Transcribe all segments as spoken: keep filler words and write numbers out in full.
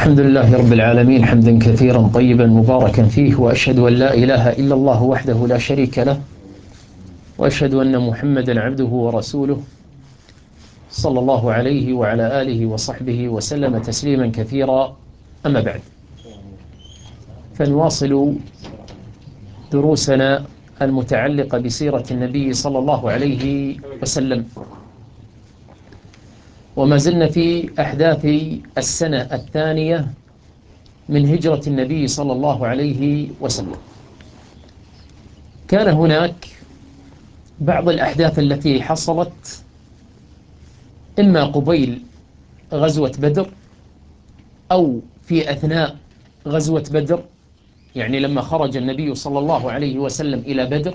الحمد لله رب العالمين حمدا كثيرا طيبا مباركا فيه، وأشهد أن لا إله إلا الله وحده لا شريك له، وأشهد أن محمدا عبده ورسوله صلى الله عليه وعلى آله وصحبه وسلم تسليما كثيرا. أما بعد، فنواصل دروسنا المتعلقة بسيرة النبي صلى الله عليه وسلم، وما زلنا في أحداث السنة الثانية من هجرة النبي صلى الله عليه وسلم. كان هناك بعض الأحداث التي حصلت إما قبيل غزوة بدر أو في أثناء غزوة بدر، يعني لما خرج النبي صلى الله عليه وسلم إلى بدر،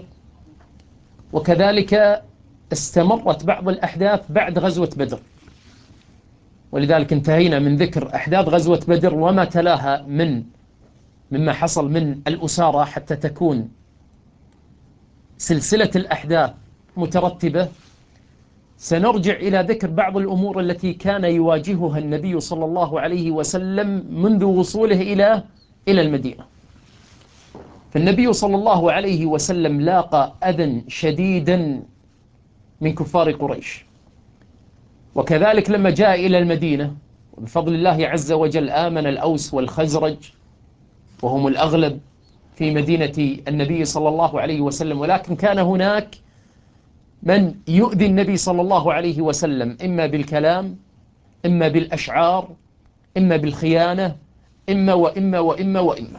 وكذلك استمرت بعض الأحداث بعد غزوة بدر. ولذلك انتهينا من ذكر أحداث غزوة بدر وما تلاها من مما حصل من الأسارة حتى تكون سلسلة الأحداث مترتبة. سنرجع إلى ذكر بعض الأمور التي كان يواجهها النبي صلى الله عليه وسلم منذ وصوله إلى إلى المدينة. فالنبي صلى الله عليه وسلم لاقى أذى شديدا من كفار قريش، وكذلك لما جاء إلى المدينة بفضل الله عز وجل آمن الأوس والخزرج، وهم الأغلب في مدينة النبي صلى الله عليه وسلم، ولكن كان هناك من يؤذي النبي صلى الله عليه وسلم إما بالكلام، إما بالأشعار، إما بالخيانة، إما وإما وإما وإما،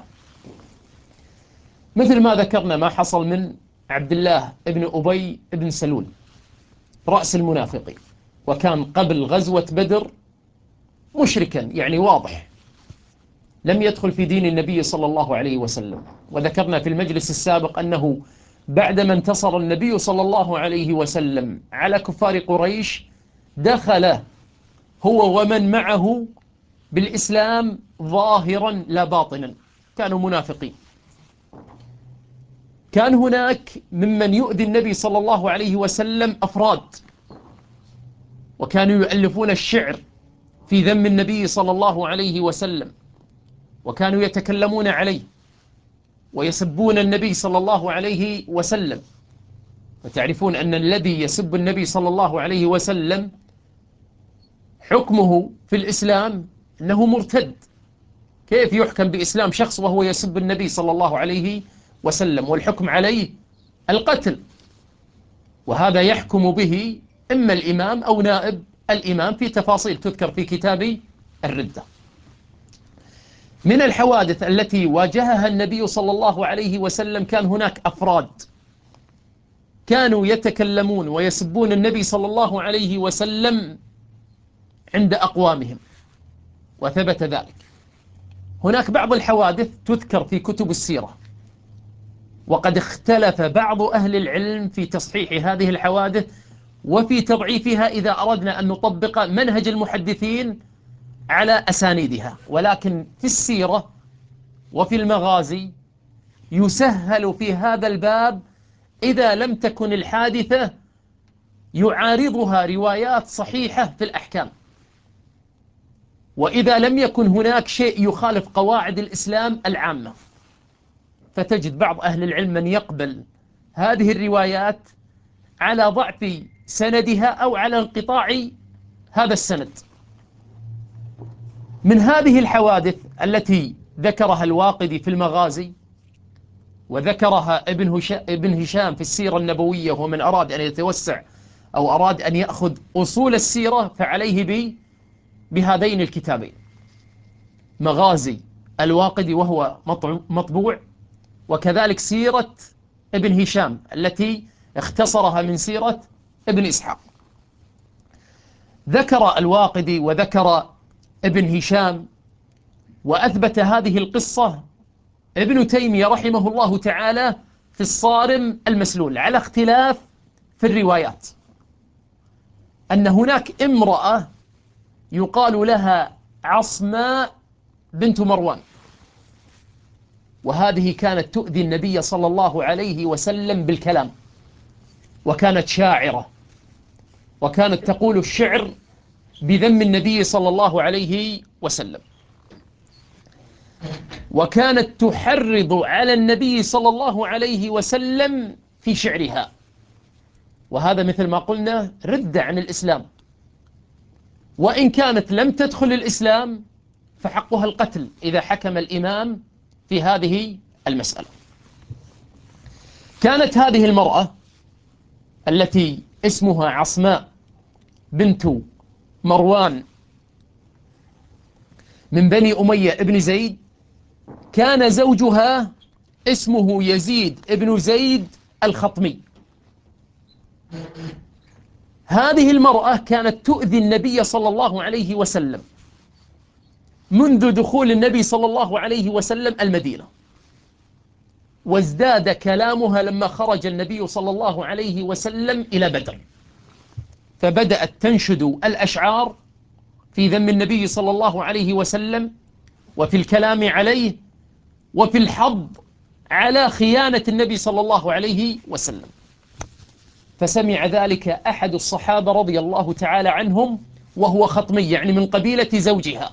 مثل ما ذكرنا ما حصل من عبد الله ابن أبي ابن سلول رأس المنافقين، وكان قبل غزوة بدر مشركا، يعني واضح لم يدخل في دين النبي صلى الله عليه وسلم. وذكرنا في المجلس السابق أنه بعدما انتصر النبي صلى الله عليه وسلم على كفار قريش دخل هو ومن معه بالإسلام ظاهرا لا باطنا، كانوا منافقين. كان هناك ممن يؤذي النبي صلى الله عليه وسلم أفراد، وكانوا يؤلفون الشعر في ذم النبي صلى الله عليه وسلم، وكانوا يتكلمون عليه ويسبون النبي صلى الله عليه وسلم. وتعرفون أن الذي يسب النبي صلى الله عليه وسلم حكمه في الإسلام أنه مرتد. كيف يحكم بإسلام شخص وهو يسب النبي صلى الله عليه وسلم والحكم عليه القتل؟ وهذا يحكم به إما الإمام أو نائب الإمام في تفاصيل تذكر في كتاب الردة. من الحوادث التي واجهها النبي صلى الله عليه وسلم كان هناك أفراد كانوا يتكلمون ويسبون النبي صلى الله عليه وسلم عند أقوامهم، وثبت ذلك. هناك بعض الحوادث تذكر في كتب السيرة، وقد اختلف بعض أهل العلم في تصحيح هذه الحوادث وفي تضعيفها إذا أردنا أن نطبق منهج المحدثين على أسانيدها. ولكن في السيرة وفي المغازي يسهل في هذا الباب إذا لم تكن الحادثة يعارضها روايات صحيحة في الأحكام، وإذا لم يكن هناك شيء يخالف قواعد الإسلام العامة، فتجد بعض أهل العلم من يقبل هذه الروايات على ضعف سندها أو على انقطاع هذا السند. من هذه الحوادث التي ذكرها الواقدي في المغازي، وذكرها ابن هشام, ابن هشام في السيرة النبوية، ومن أراد أن يتوسع أو أراد أن يأخذ أصول السيرة فعليه ب بهذين الكتابين، مغازي الواقدي وهو مطبوع، وكذلك سيرة ابن هشام التي اختصرها من سيرة ابن إسحاق. ذكر الواقدي وذكر ابن هشام وأثبت هذه القصة ابن تيمية رحمه الله تعالى في الصارم المسلول، على اختلاف في الروايات، أن هناك امرأة يقال لها عصماء بنت مروان، وهذه كانت تؤذي النبي صلى الله عليه وسلم بالكلام، وكانت شاعرة، وكانت تقول الشعر بذم النبي صلى الله عليه وسلم. وكانت تحرض على النبي صلى الله عليه وسلم في شعرها، وهذا مثل ما قلنا ردة عن الإسلام، وإن كانت لم تدخل الإسلام فحقها القتل إذا حكم الإمام في هذه المسألة. كانت هذه المرأة التي اسمها عصماء بنت مروان من بني أمية ابن زيد، كان زوجها اسمه يزيد ابن زيد الخطمي. هذه المرأة كانت تؤذي النبي صلى الله عليه وسلم منذ دخول النبي صلى الله عليه وسلم المدينة، وازداد كلامها لما خرج النبي صلى الله عليه وسلم إلى بدر، فبدأت تنشد الأشعار في ذم النبي صلى الله عليه وسلم، وفي الكلام عليه، وفي الحض على خيانة النبي صلى الله عليه وسلم. فسمع ذلك أحد الصحابة رضي الله تعالى عنهم، وهو خطمي يعني من قبيلة زوجها،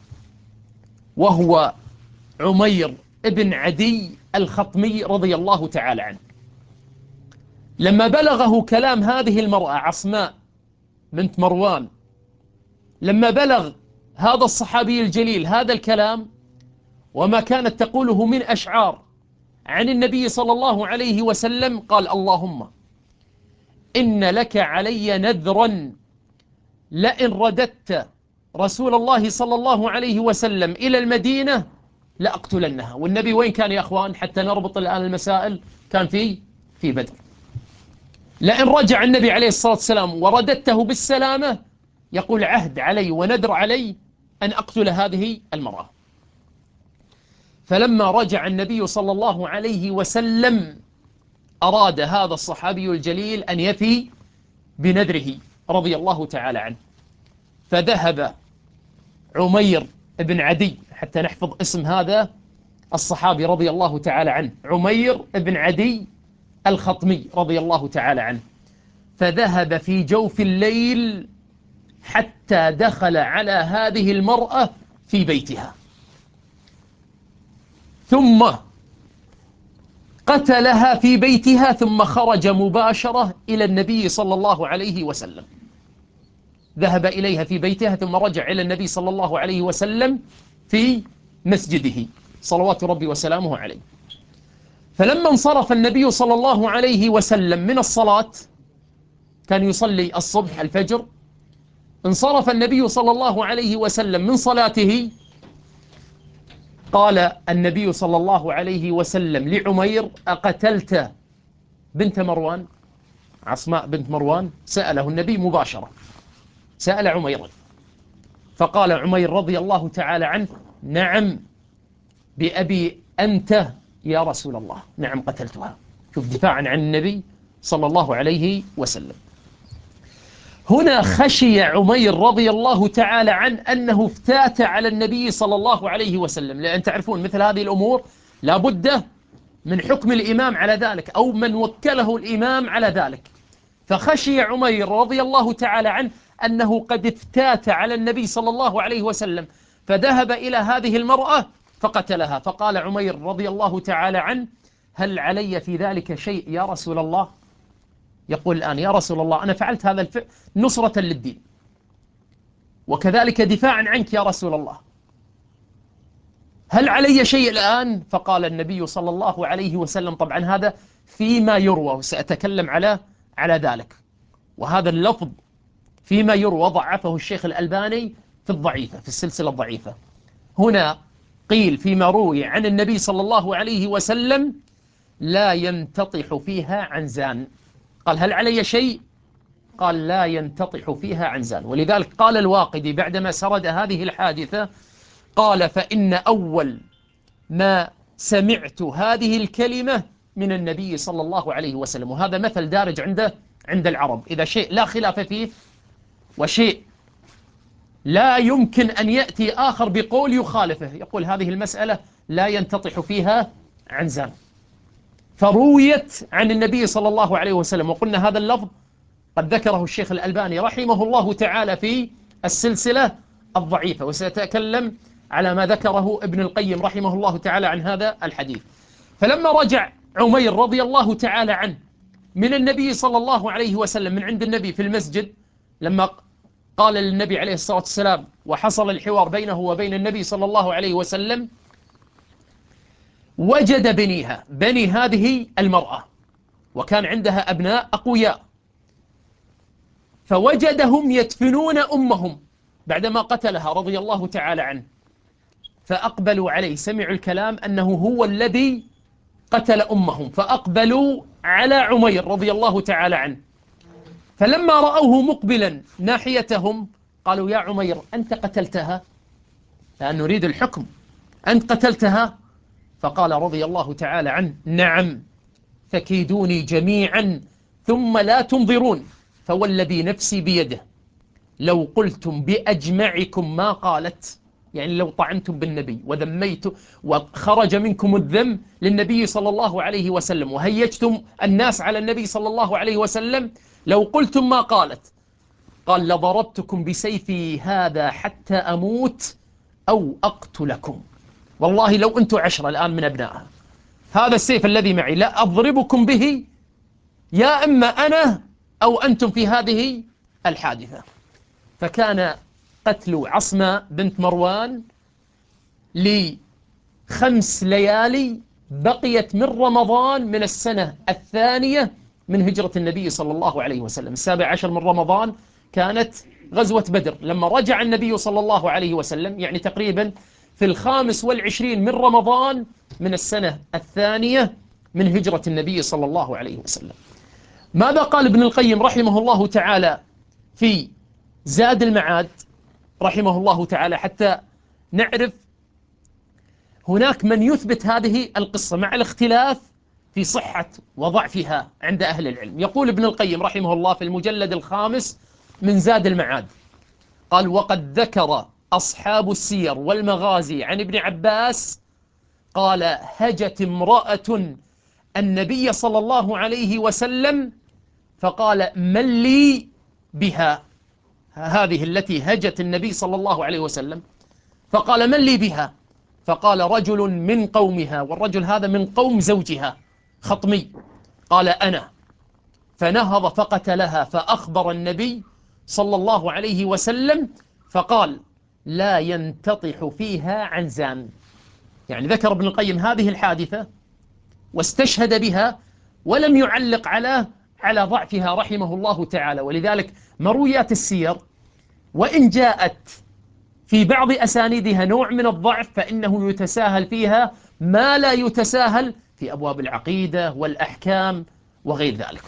وهو عمير ابن عدي الخطمي رضي الله تعالى عنه. لما بلغه كلام هذه المرأة عصماء بنت مروان، لما بلغ هذا الصحابي الجليل هذا الكلام وما كانت تقوله من أشعار عن النبي صلى الله عليه وسلم، قال: اللهم إن لك علي نذرا لئن رددت رسول الله صلى الله عليه وسلم إلى المدينة لأقتلنها. والنبي وين كان يا أخوان حتى نربط الآن المسائل؟ كان في في بدر. لئن رجع النبي عليه الصلاة والسلام ورددته بالسلامة، يقول عهد علي ونذر علي أن أقتل هذه المرأة. فلما رجع النبي صلى الله عليه وسلم أراد هذا الصحابي الجليل أن يفي بنذره رضي الله تعالى عنه، فذهب عمير بن عدي، حتى نحفظ اسم هذا الصحابي رضي الله تعالى عنه، عمير بن عدي الخطمي رضي الله تعالى عنه، فذهب في جوف الليل حتى دخل على هذه المرأة في بيتها، ثم قتلها في بيتها، ثم خرج مباشرة إلى النبي صلى الله عليه وسلم. ذهب إليها في بيتها ثم رجع إلى النبي صلى الله عليه وسلم في مسجده صلوات ربي وسلامه عليه. فلما انصرف النبي صلى الله عليه وسلم من الصلاة، كان يصلي الصبح الفجر، انصرف النبي صلى الله عليه وسلم من صلاته، قال النبي صلى الله عليه وسلم لعمير: أقتلت بنت مروان، عصماء بنت مروان؟ سأله النبي مباشرة، سأل عمير، فقال عمير رضي الله تعالى عنه: نعم بأبي أنت يا رسول الله، نعم قتلتها. شوف دفاعا عن النبي صلى الله عليه وسلم. هنا خشي عمير رضي الله تعالى عنه أنه افتات على النبي صلى الله عليه وسلم، لأن تعرفون مثل هذه الأمور لا بد من حكم الإمام على ذلك أو من وكله الإمام على ذلك. فخشي عمير رضي الله تعالى عنه أنه قد افتات على النبي صلى الله عليه وسلم، فذهب إلى هذه المرأة فقتلها. فقال عمير رضي الله تعالى عنه: هل علي في ذلك شيء يا رسول الله؟ يقول الآن: يا رسول الله أنا فعلت هذا الفعل نصرة للدين وكذلك دفاعا عنك يا رسول الله، هل علي شيء الآن؟ فقال النبي صلى الله عليه وسلم، طبعا هذا فيما يروى وسأتكلم على على ذلك، وهذا اللفظ فيما يروى ضعفه الشيخ الألباني في الضعيفة، في السلسلة الضعيفة. هنا قيل فيما روي عن النبي صلى الله عليه وسلم: لا ينتطح فيها عنزان. قال: هل علي شيء؟ قال: لا ينتطح فيها عنزان. ولذلك قال الواقدي بعدما سرد هذه الحادثة، قال: فإن أول ما سمعت هذه الكلمة من النبي صلى الله عليه وسلم. وهذا مثل دارج عنده عند العرب، إذا شيء لا خلاف فيه وشيء لا يمكن أن يأتي آخر بقول يخالفه، يقول هذه المسألة لا ينتطح فيها عنزان. فرويت عن النبي صلى الله عليه وسلم، وقلنا هذا اللفظ قد ذكره الشيخ الألباني رحمه الله تعالى في السلسلة الضعيفة، وسأتكلم على ما ذكره ابن القيم رحمه الله تعالى عن هذا الحديث. فلما رجع عمير رضي الله تعالى عنه من النبي صلى الله عليه وسلم، من عند النبي في المسجد، لما قال للنبي عليه الصلاة والسلام وحصل الحوار بينه وبين النبي صلى الله عليه وسلم، وجد بنيها، بني هذه المرأة، وكان عندها أبناء أقوياء، فوجدهم يدفنون أمهم بعدما قتلها رضي الله تعالى عنه، فأقبلوا عليه، سمعوا الكلام أنه هو الذي قتل أمهم، فأقبلوا على عمير رضي الله تعالى عنه. فلما رأوه مقبلا ناحيتهم قالوا: يا عمير أنت قتلتها؟ لأن نريد الحكم، أنت قتلتها؟ فقال رضي الله تعالى عنه: نعم، فكيدوني جميعا ثم لا تنظرون، فوالذي نفسي بيده لو قلتم بأجمعكم ما قالت، يعني لو طعنتم بالنبي وذميت وخرج منكم الذم للنبي صلى الله عليه وسلم وهيجتم الناس على النبي صلى الله عليه وسلم، لو قلتم ما قالت، قال: لضربتكم بسيفي هذا حتى أموت أو أقتلكم. والله لو أنتم عشرة الآن من أبنائها، هذا السيف الذي معي لا أضربكم به، يا إما أنا أو أنتم في هذه الحادثة. فكان قتل عصمة بنت مروان لخمس ليالي بقيت من رمضان من السنة الثانية من هجرة النبي صلى الله عليه وسلم. السابع عشر من رمضان كانت غزوة بدر، لما رجع النبي صلى الله عليه وسلم، يعني تقريبا في الخامس والعشرين من رمضان من السنة الثانية من هجرة النبي صلى الله عليه وسلم. ماذا قال ابن القيم رحمه الله تعالى في زاد المعاد رحمه الله تعالى حتى نعرف؟ هناك من يثبت هذه القصة مع الاختلاف في صحة وضعفها عند أهل العلم. يقول ابن القيم رحمه الله في المجلد الخامس من زاد المعاد، قال: وقد ذكر أصحاب السير والمغازي عن ابن عباس قال: هجت امرأة النبي صلى الله عليه وسلم فقال: من لي بها؟ هذه التي هجت النبي صلى الله عليه وسلم، فقال: من لي بها؟ فقال: رجل من قومها، والرجل هذا من قوم زوجها خطمي، قال: أنا. فنهض فقتلها، فأخبر النبي صلى الله عليه وسلم فقال: لا ينتطح فيها عنزان. يعني ذكر ابن القيم هذه الحادثة واستشهد بها ولم يعلق على على ضعفها رحمه الله تعالى. ولذلك مرويات السير وإن جاءت في بعض أسانيدها نوع من الضعف فإنه يتساهل فيها ما لا يتساهل في أبواب العقيدة والأحكام وغير ذلك.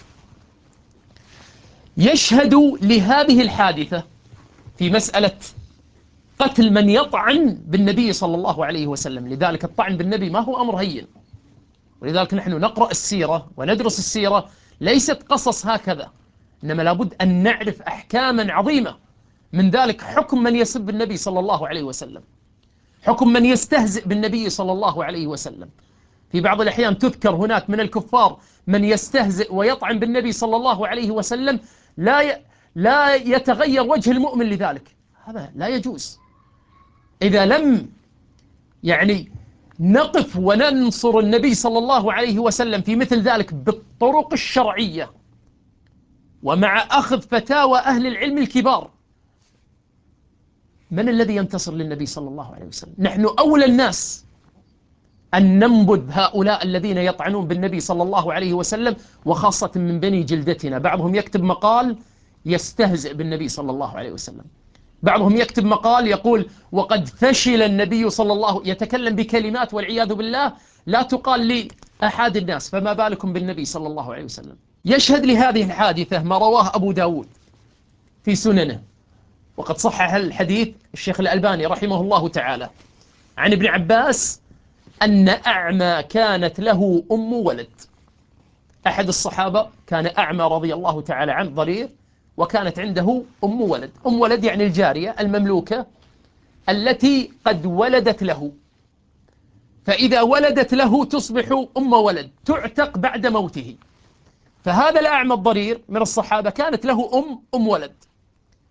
يشهد لهذه الحادثة في مسألة قتل من يطعن بالنبي صلى الله عليه وسلم. لذلك الطعن بالنبي ما هو أمر هين، ولذلك نحن نقرأ السيرة وندرس السيرة ليست قصص هكذا، إنما لابد أن نعرف أحكاما عظيمة، من ذلك حكم من يسب النبي صلى الله عليه وسلم، حكم من يستهزئ بالنبي صلى الله عليه وسلم. في بعض الأحيان تذكر هناك من الكفار من يستهزئ ويطعن بالنبي صلى الله عليه وسلم، لا ي... لا يتغير وجه المؤمن لذلك، هذا لا يجوز. إذا لم يعني نقف وننصر النبي صلى الله عليه وسلم في مثل ذلك بالطرق الشرعية ومع أخذ فتاوى أهل العلم الكبار، من الذي ينتصر للنبي صلى الله عليه وسلم؟ نحن أولى الناس أن ننبذ هؤلاء الذين يطعنون بالنبي صلى الله عليه وسلم، وخاصة من بني جلدتنا. بعضهم يكتب مقال يستهزئ بالنبي صلى الله عليه وسلم، بعضهم يكتب مقال يقول: وقد فشل النبي صلى الله، يتكلم بكلمات والعياذ بالله لا تقال لأحد الناس، فما بالكم بالنبي صلى الله عليه وسلم. يشهد لهذه الحادثة ما رواه أبو داود في سننه، وقد صحح الحديث الشيخ الألباني رحمه الله تعالى، عن ابن عباس أن أعمى كانت له أم ولد. أحد الصحابة كان أعمى رضي الله تعالى عنه ضرير، وكانت عنده أم ولد. أم ولد يعني الجارية المملوكة التي قد ولدت له، فإذا ولدت له تصبح أم ولد تعتق بعد موته. فهذا الأعمى الضرير من الصحابة كانت له أم أم ولد،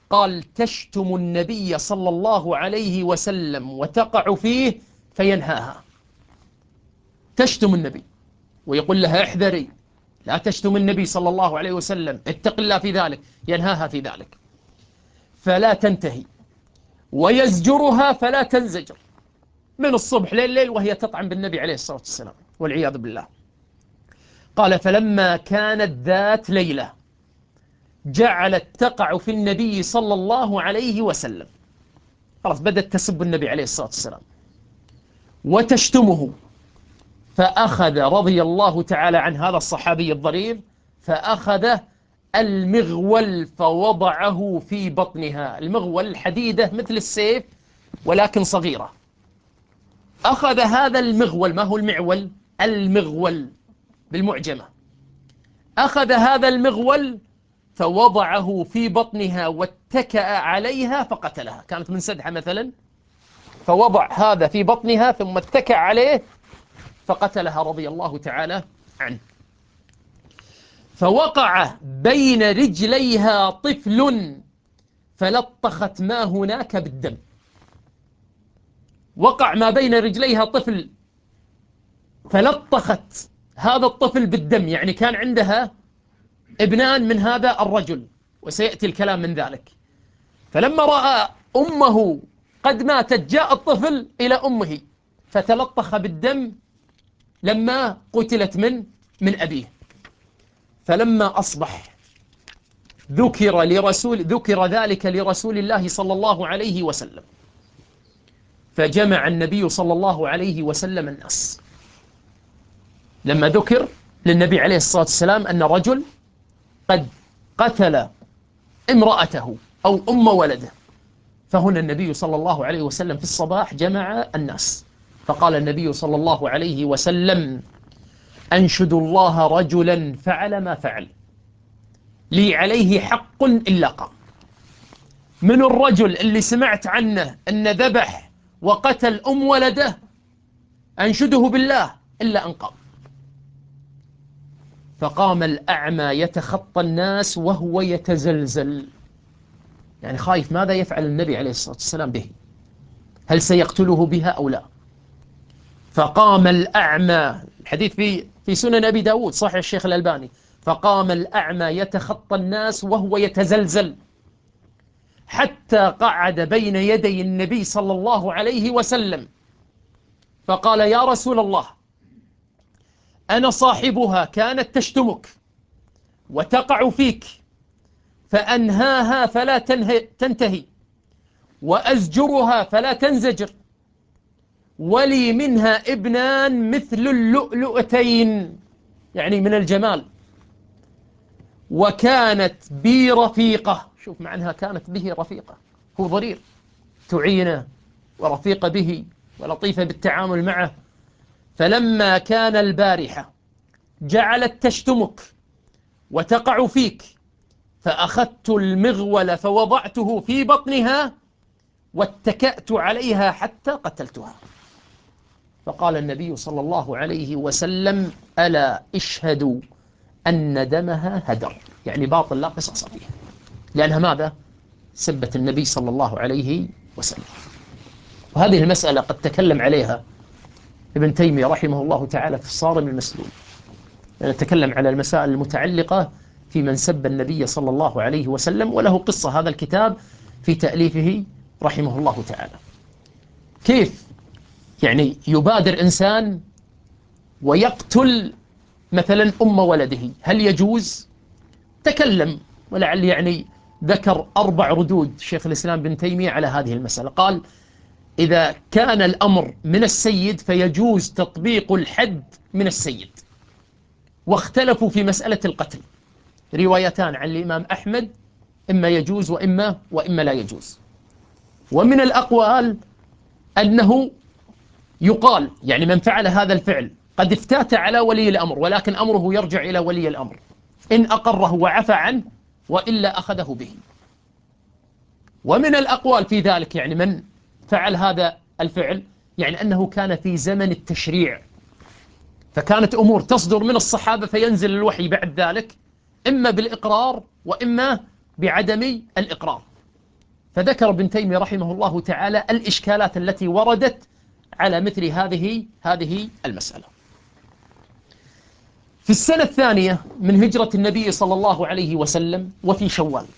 قال تشتم النبي صلى الله عليه وسلم وتقع فيه فينهاها. تشتم النبي ويقول لها احذري، لا تشتم النبي صلى الله عليه وسلم، اتق الله في ذلك، ينهاها في ذلك فلا تنتهي، ويزجرها فلا تنزجر من الصبح لليل وهي تطعن بالنبي عليه الصلاة والسلام والعياذ بالله. قال فلما كانت ذات ليلة جعلت تقع في النبي صلى الله عليه وسلم، خلاص بدأت تسب النبي عليه الصلاة والسلام وتشتمه، فأخذ رضي الله تعالى عن هذا الصحابي الضرير، فأخذ المغول فوضعه في بطنها. المغول حديدة مثل السيف ولكن صغيرة. أخذ هذا المغول، ما هو المعول، المغول بالمعجمة، أخذ هذا المغول فوضعه في بطنها واتكأ عليها فقتلها. كانت من سدحة مثلا، فوضع هذا في بطنها ثم اتكأ عليه فقتلها رضي الله تعالى عنه. فوقع بين رجليها طفل فلطخت ما هناك بالدم. وقع ما بين رجليها طفل فلطخت هذا الطفل بالدم، يعني كان عندها ابنان من هذا الرجل وسيأتي الكلام من ذلك. فلما رأى أمه قد ماتت جاء الطفل إلى أمه فتلطخ بالدم لما قتلت من من أبيه. فلما أصبح ذكر لرسول ذكر ذلك لرسول الله صلى الله عليه وسلم، فجمع النبي صلى الله عليه وسلم الناس. لما ذكر للنبي عليه الصلاة والسلام أن رجل قد قتل امرأته أو أم ولده، فهنا النبي صلى الله عليه وسلم في الصباح جمع الناس، فقال النبي صلى الله عليه وسلم أنشد الله رجلا فعل ما فعل لي عليه حق إلا قام. من الرجل اللي سمعت عنه أن ذبح وقتل أم ولده أنشده بالله إلا أن قام. فقام الأعمى يتخطى الناس وهو يتزلزل، يعني خايف ماذا يفعل النبي عليه الصلاة والسلام به، هل سيقتله بها أو لا. فقام الأعمى، الحديث في في سنن أبي داود صحيح الشيخ الألباني، فقام الأعمى يتخطى الناس وهو يتزلزل حتى قعد بين يدي النبي صلى الله عليه وسلم فقال يا رسول الله أنا صاحبها كانت تشتمك وتقع فيك فأنهاها فلا تنتهي وأزجرها فلا تنزجر، ولي منها ابنان مثل اللؤلؤتين، يعني من الجمال، وكانت بي رفيقة. شوف معناها كانت به رفيقة، هو ضرير تعينه ورفيقة به ولطيفة بالتعامل معه. فلما كان البارحة جعلت تشتمك وتقع فيك فأخذت المغول فوضعته في بطنها واتكأت عليها حتى قتلتها. فقال النبي صلى الله عليه وسلم ألا اشهدوا أن دمها هدر، يعني باطل لا قصاص فيه، لأنها ماذا؟ سبت النبي صلى الله عليه وسلم. وهذه المسألة قد تكلم عليها ابن تيمية رحمه الله تعالى في الصارم المسلول، نتكلم على المسائل المتعلقة في من سب النبي صلى الله عليه وسلم، وله قصة هذا الكتاب في تأليفه رحمه الله تعالى. كيف يعني يبادر إنسان ويقتل مثلا أم ولده، هل يجوز؟ تكلم ولعل يعني ذكر أربع ردود شيخ الإسلام بن تيمية على هذه المسألة. قال إذا كان الأمر من السيد فيجوز تطبيق الحد من السيد، واختلفوا في مسألة القتل، روايتان عن الإمام أحمد إما يجوز وإما وإما لا يجوز. ومن الأقوال أنه يقال يعني من فعل هذا الفعل قد افتات على ولي الأمر، ولكن أمره يرجع إلى ولي الأمر إن أقره وعفى عنه، وإلا أخذه به. ومن الأقوال في ذلك يعني من فعل هذا الفعل يعني أنه كان في زمن التشريع، فكانت أمور تصدر من الصحابة فينزل الوحي بعد ذلك إما بالإقرار وإما بعدم الإقرار. فذكر ابن تيمية رحمه الله تعالى الإشكالات التي وردت على مثل هذه هذه المسألة. في السنة الثانية من هجرة النبي صلى الله عليه وسلم وفي شوال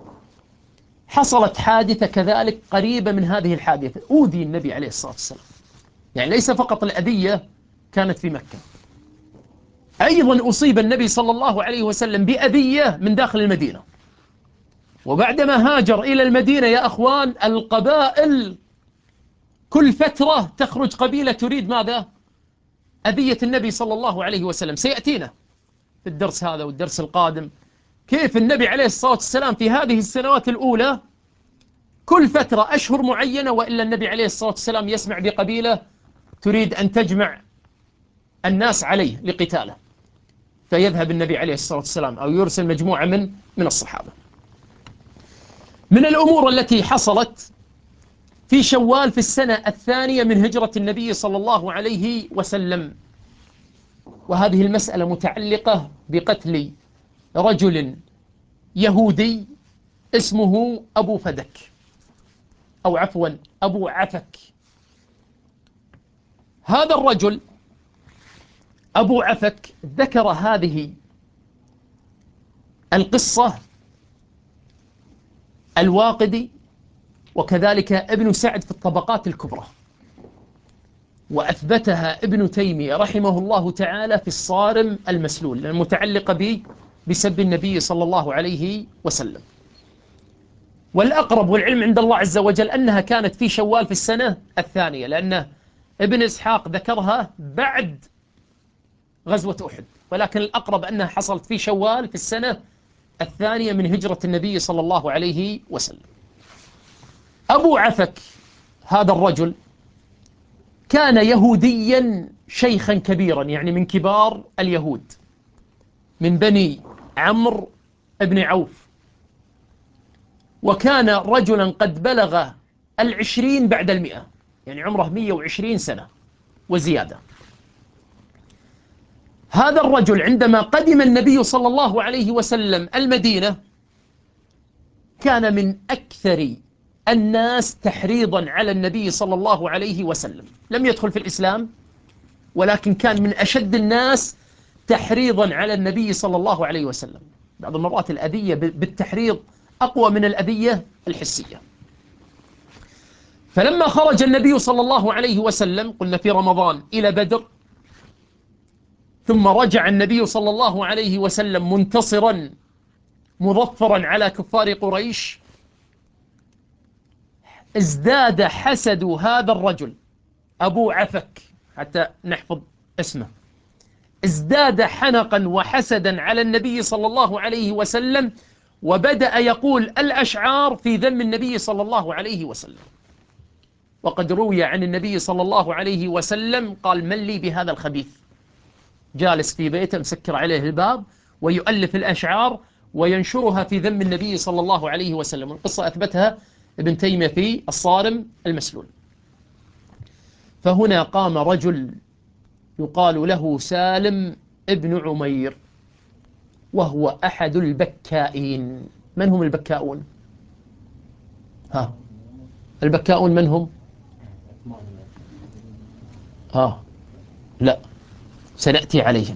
حصلت حادثة كذلك قريبة من هذه الحادثة، أوذي النبي عليه الصلاة والسلام، يعني ليس فقط الأذية كانت في مكة، أيضا أصيب النبي صلى الله عليه وسلم بأذية من داخل المدينة. وبعدما هاجر إلى المدينة يا أخوان، القبائل كل فترة تخرج قبيلة تريد ماذا؟ أذية النبي صلى الله عليه وسلم. سيأتينا في الدرس هذا والدرس القادم كيف النبي عليه الصلاة والسلام في هذه السنوات الأولى كل فترة أشهر معينة وإلا النبي عليه الصلاة والسلام يسمع بقبيلة تريد أن تجمع الناس عليه لقتاله، فيذهب النبي عليه الصلاة والسلام أو يرسل مجموعة من من الصحابة. من الأمور التي حصلت في شوال في السنة الثانية من هجرة النبي صلى الله عليه وسلم، وهذه المسألة متعلقة بقتل رجل يهودي اسمه أبو فدك، أو عفوا أبو عفك. هذا الرجل أبو عفك ذكر هذه القصة الواقدي وكذلك ابن سعد في الطبقات الكبرى، وأثبتها ابن تيمية رحمه الله تعالى في الصارم المسلول المتعلقة به بسب النبي صلى الله عليه وسلم. والأقرب والعلم عند الله عز وجل أنها كانت في شوال في السنة الثانية، لأن ابن إسحاق ذكرها بعد غزوة أحد، ولكن الأقرب أنها حصلت في شوال في السنة الثانية من هجرة النبي صلى الله عليه وسلم. أبو عفك هذا الرجل كان يهوديا شيخا كبيرا، يعني من كبار اليهود من بني عمرو بن عوف، وكان رجلا قد بلغ العشرين بعد المئة، يعني عمره مئة وعشرين سنة وزيادة. هذا الرجل عندما قدم النبي صلى الله عليه وسلم المدينة كان من أكثر الناس تحريضا على النبي صلى الله عليه وسلم. لم يدخل في الإسلام، ولكن كان من أشد الناس تحريضا على النبي صلى الله عليه وسلم. بعض المرات الأذية بالتحريض أقوى من الأذية الحسية. فلما خرج النبي صلى الله عليه وسلم قلنا في رمضان إلى بدر، ثم رجع النبي صلى الله عليه وسلم منتصرا مظفرا على كفار قريش، ازداد حسد هذا الرجل أبو عفك، حتى نحفظ اسمه، ازداد حنقا وحسدا على النبي صلى الله عليه وسلم، وبدأ يقول الأشعار في ذم النبي صلى الله عليه وسلم. وقد روي عن النبي صلى الله عليه وسلم قال: من لي بهذا الخبيث؟ جالس في بيته مسكر عليه الباب ويؤلف الأشعار وينشرها في ذم النبي صلى الله عليه وسلم. القصة أثبتها ابن تيمية في الصارم المسلول. فهنا قام رجل يقال له سالم ابن عمير، وهو أحد البكائين. من هم البكاؤون؟ ها البكاؤون من هم؟ ها لا، سنأتي عليهم.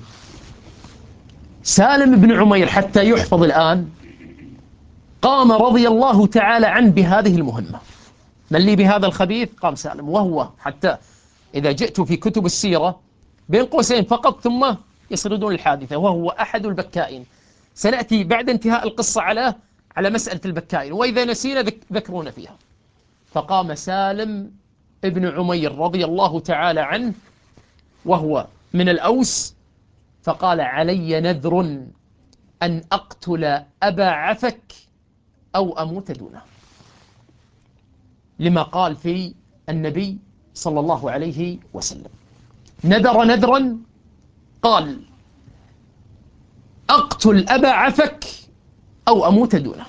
سالم بن عمير حتى يحفظ الآن قام رضي الله تعالى عنه بهذه المهمة. من لي بهذا الخبيث؟ قام سالم، وهو حتى إذا جئت في كتب السيرة بين قوسين فقط ثم يسردون الحادثة، وهو أحد البكائين. سنأتي بعد انتهاء القصة على على مسألة البكائين، وإذا نسينا ذكرونا فيها. فقام سالم ابن عمير رضي الله تعالى عنه وهو من الأوس، فقال: علي نذر أن أقتل أبا عفك أو أموت دونه، لما قال في النبي صلى الله عليه وسلم. نذر نذرا، قال: أقتل أبا عفك أو أموت دونه.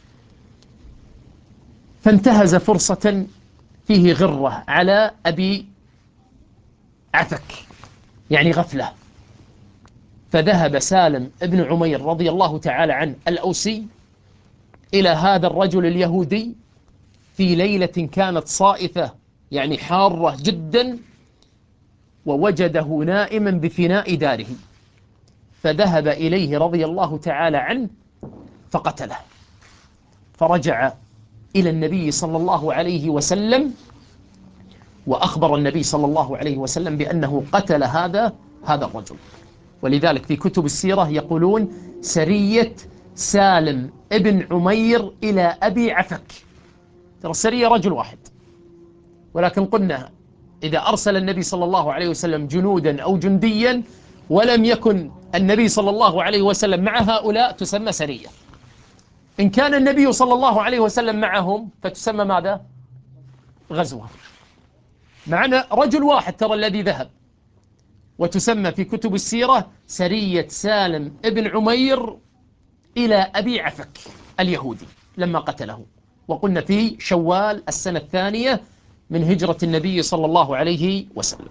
فانتهز فرصة فيه غرة على أبي عفك، يعني غفلة، فذهب سالم ابن عمير رضي الله تعالى عنه الأوسي إلى هذا الرجل اليهودي في ليلة كانت صائفة يعني حارة جدا، ووجده نائما بفناء داره، فذهب إليه رضي الله تعالى عنه فقتله. فرجع إلى النبي صلى الله عليه وسلم وأخبر النبي صلى الله عليه وسلم بأنه قتل هذا هذا الرجل. ولذلك في كتب السيرة يقولون سرية سالم ابن عمير إلى أبي عفك. ترى السرية رجل واحد، ولكن قلنا إذا أرسل النبي صلى الله عليه وسلم جنودا أو جنديا ولم يكن النبي صلى الله عليه وسلم مع هؤلاء تسمى سرية. إن كان النبي صلى الله عليه وسلم معهم فتسمى ماذا؟ غزوة. معنا رجل واحد ترى الذي ذهب، وتسمى في كتب السيرة سرية سالم ابن عمير إلى أبي عفك اليهودي لما قتله. وقلنا في شوال السنة الثانية من هجرة النبي صلى الله عليه وسلم.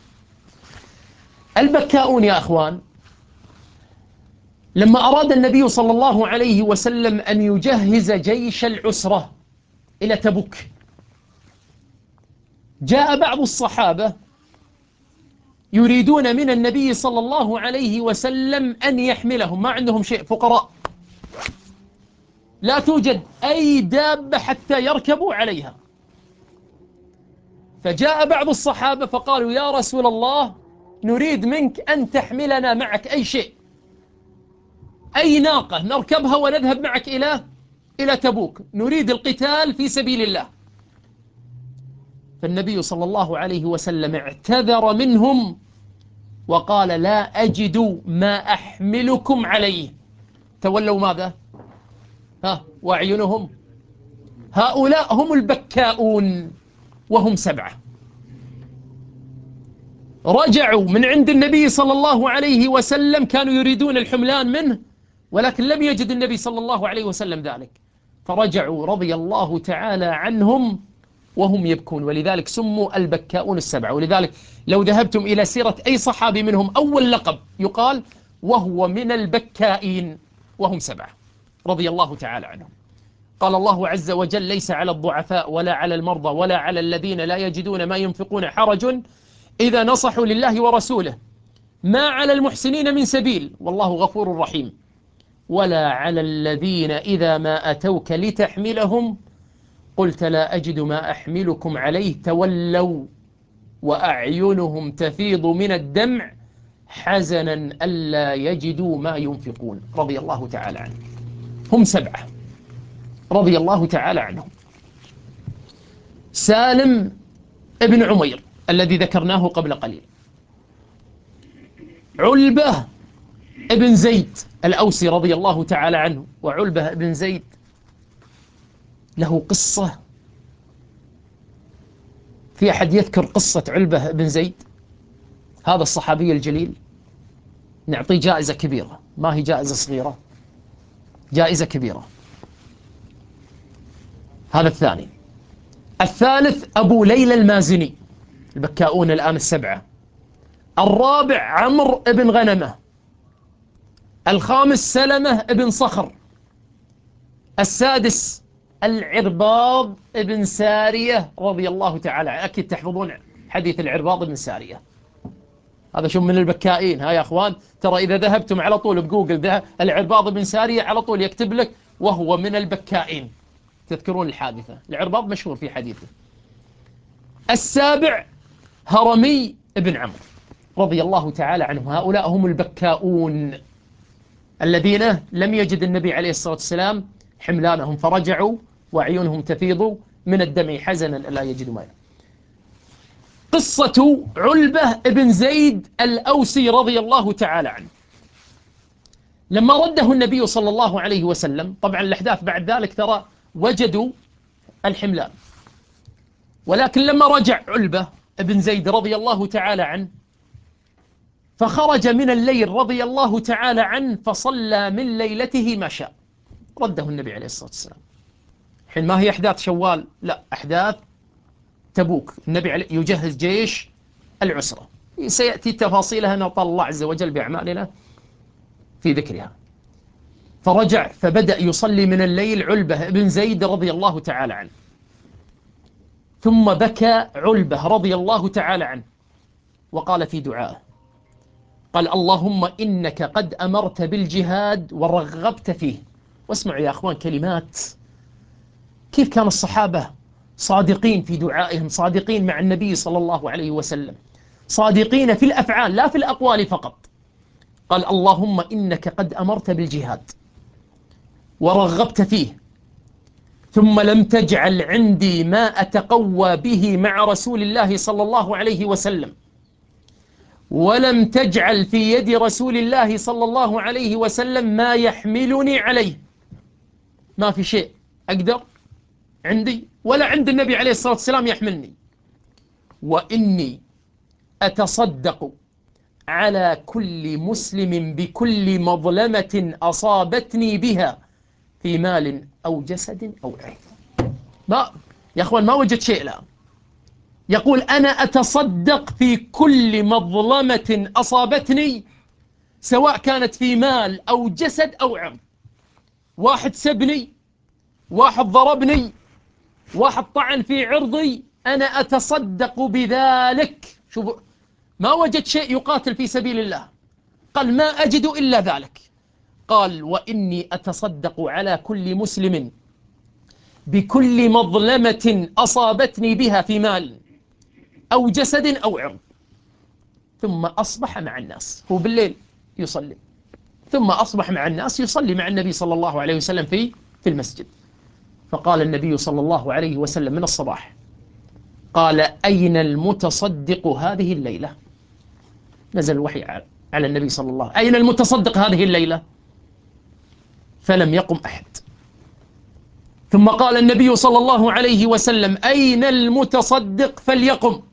البكاؤون يا أخوان، لما أراد النبي صلى الله عليه وسلم أن يجهز جيش العسرة إلى تبوك، جاء بعض الصحابة يريدون من النبي صلى الله عليه وسلم أن يحملهم، ما عندهم شيء، فقراء، لا توجد أي دابة حتى يركبوا عليها. فجاء بعض الصحابة فقالوا يا رسول الله نريد منك أن تحملنا معك أي شيء، أي ناقة نركبها ونذهب معك إلى إلى تبوك، نريد القتال في سبيل الله. فالنبي صلى الله عليه وسلم اعتذر منهم وقال لا أجد ما أحملكم عليه. تولوا ماذا؟ ها وأعينهم، هؤلاء هم البكاؤون وهم سبعة، رجعوا من عند النبي صلى الله عليه وسلم، كانوا يريدون الحملان منه ولكن لم يجد النبي صلى الله عليه وسلم ذلك، فرجعوا رضي الله تعالى عنهم وهم يبكون، ولذلك سموا البكاؤون السبعة. ولذلك لو ذهبتم إلى سيرة أي صحابي منهم أول لقب يقال وهو من البكائين، وهم سبعة رضي الله تعالى عنهم. قال الله عز وجل ليس على الضعفاء ولا على المرضى ولا على الذين لا يجدون ما ينفقون حرج إذا نصحوا لله ورسوله ما على المحسنين من سبيل والله غفور رحيم، ولا على الذين إذا ما أتوك لتحملهم قلت لا أجد ما أحملكم عليه تولوا وأعينهم تفيض من الدمع حزنا ألا يجدوا ما ينفقون، رضي الله تعالى عنهم. هم سبعة رضي الله تعالى عنهم. سالم ابن عمير الذي ذكرناه قبل قليل، علبة ابن زيد الأوسي رضي الله تعالى عنه. وعلبة ابن زيد له قصة، في أحد يذكر قصة علبة ابن زيد هذا الصحابي الجليل؟ نعطيه جائزة كبيرة، ما هي جائزة صغيرة، جائزة كبيرة. هذا الثاني. الثالث أبو ليلى المازني، البكاؤون الآن السبعة. الرابع عمرو ابن غنمة. الخامس سلمة ابن صخر. السادس العرباض ابن سارية رضي الله تعالى عنه. أكيد تحفظون حديث العرباض ابن سارية، هذا شو من البكائين. ها يا أخوان ترى إذا ذهبتم على طول بجوجل ده العرباض ابن سارية على طول يكتب لك وهو من البكائين، تذكرون الحادثة. العرباض مشهور في حديثه. السابع هرمي ابن عمرو رضي الله تعالى عنه. هؤلاء هم البكاؤون الذين لم يجد النبي عليه الصلاة والسلام حملانهم فرجعوا وعيونهم تفيض من الدمع حزنا ألا يجدوا ماء. قصة علبة ابن زيد الأوسي رضي الله تعالى عنه، لما رده النبي صلى الله عليه وسلم، طبعا الأحداث بعد ذلك ترى وجدوا الحملان، ولكن لما رجع علبة ابن زيد رضي الله تعالى عنه فخرج من الليل رضي الله تعالى عنه فصلى من ليلته ما شاء، رده النبي عليه الصلاة والسلام. حين ما هي أحداث شوال، لا، أحداث تبوك، النبي يجهز جيش العسرة، سيأتي تفاصيلها نطال الله عز وجل بأعمالنا في ذكرها. فرجع فبدأ يصلي من الليل علبة ابن زيد رضي الله تعالى عنه، ثم بكى علبة رضي الله تعالى عنه وقال في دعائه، قال اللهم إنك قد أمرت بالجهاد ورغبت فيه. واسمعوا يا أخوان كلمات، كيف كان الصحابة صادقين في دعائهم، صادقين مع النبي صلى الله عليه وسلم، صادقين في الأفعال لا في الأقوال فقط. قال اللهم إنك قد أمرت بالجهاد ورغبت فيه، ثم لم تجعل عندي ما أتقوى به مع رسول الله صلى الله عليه وسلم، ولم تجعل في يد رسول الله صلى الله عليه وسلم ما يحملني عليه. ما في شيء أقدر عندي ولا عند النبي عليه الصلاة والسلام يحملني. وإني أتصدق على كل مسلم بكل مظلمة أصابتني بها في مال أو جسد أو عين. ما يا أخوان ما وجد شيء الآن. يقول أنا أتصدق في كل مظلمة أصابتني، سواء كانت في مال أو جسد أو عرض. واحد سبني، واحد ضربني، واحد طعن في عرضي، أنا أتصدق بذلك. شوفوا، ما وجد شيء يقاتل في سبيل الله، قال ما أجد إلا ذلك. قال وإني أتصدق على كل مسلم بكل مظلمة أصابتني بها في مال أو جسد أو عرض. ثم أصبح مع الناس، هو بالليل يصلي، ثم أصبح مع الناس يصلي مع النبي صلى الله عليه وسلم في في المسجد. فقال النبي صلى الله عليه وسلم من الصباح، قال أين المتصدق هذه الليلة؟ نزل الوحي على النبي صلى الله عليه وسلم، أين المتصدق هذه الليلة؟ فلم يقم أحد. ثم قال النبي صلى الله عليه وسلم أين المتصدق فليقم.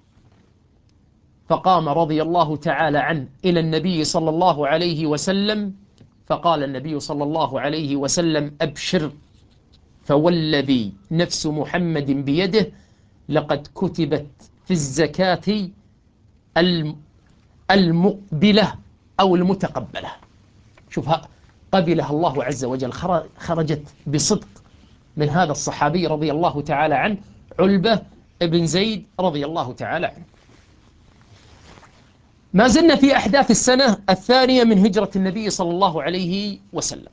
فقام رضي الله تعالى عنه إلى النبي صلى الله عليه وسلم، فقال النبي صلى الله عليه وسلم أبشر، فوالذي نفس محمد بيده لقد كتبت في الزكاة المقبلة أو المتقبلة. شوف، قبلها الله عز وجل، خرجت بصدق من هذا الصحابي رضي الله تعالى عنه، علبة ابن زيد رضي الله تعالى عنه. ما زلنا في أحداث السنة الثانية من هجرة النبي صلى الله عليه وسلم.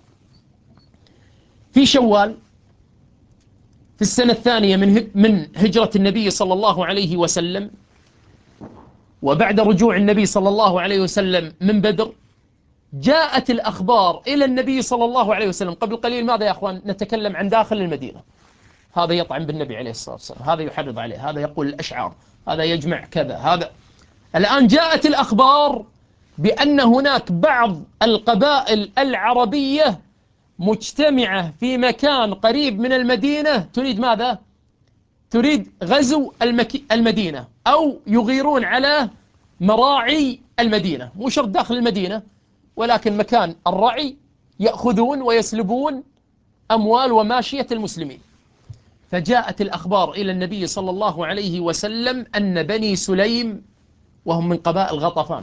في شوال في السنة الثانية من من هجرة النبي صلى الله عليه وسلم، وبعد رجوع النبي صلى الله عليه وسلم من بدر، جاءت الأخبار إلى النبي صلى الله عليه وسلم. قبل قليل ماذا يا أخوان؟ نتكلم عن داخل المدينة، هذا يطعن بالنبي عليه الصلاة والسلام، هذا يحرض عليه، هذا يقول الأشعار، هذا يجمع كذا، هذا. الآن جاءت الأخبار بأن هناك بعض القبائل العربية مجتمعة في مكان قريب من المدينة، تريد ماذا؟ تريد غزو المدينة، أو يغيرون على مراعي المدينة، مو شرط داخل المدينة، ولكن مكان الرعي، يأخذون ويسلبون أموال وماشية المسلمين. فجاءت الأخبار إلى النبي صلى الله عليه وسلم أن بني سليم، وهم من قبائل غطفان،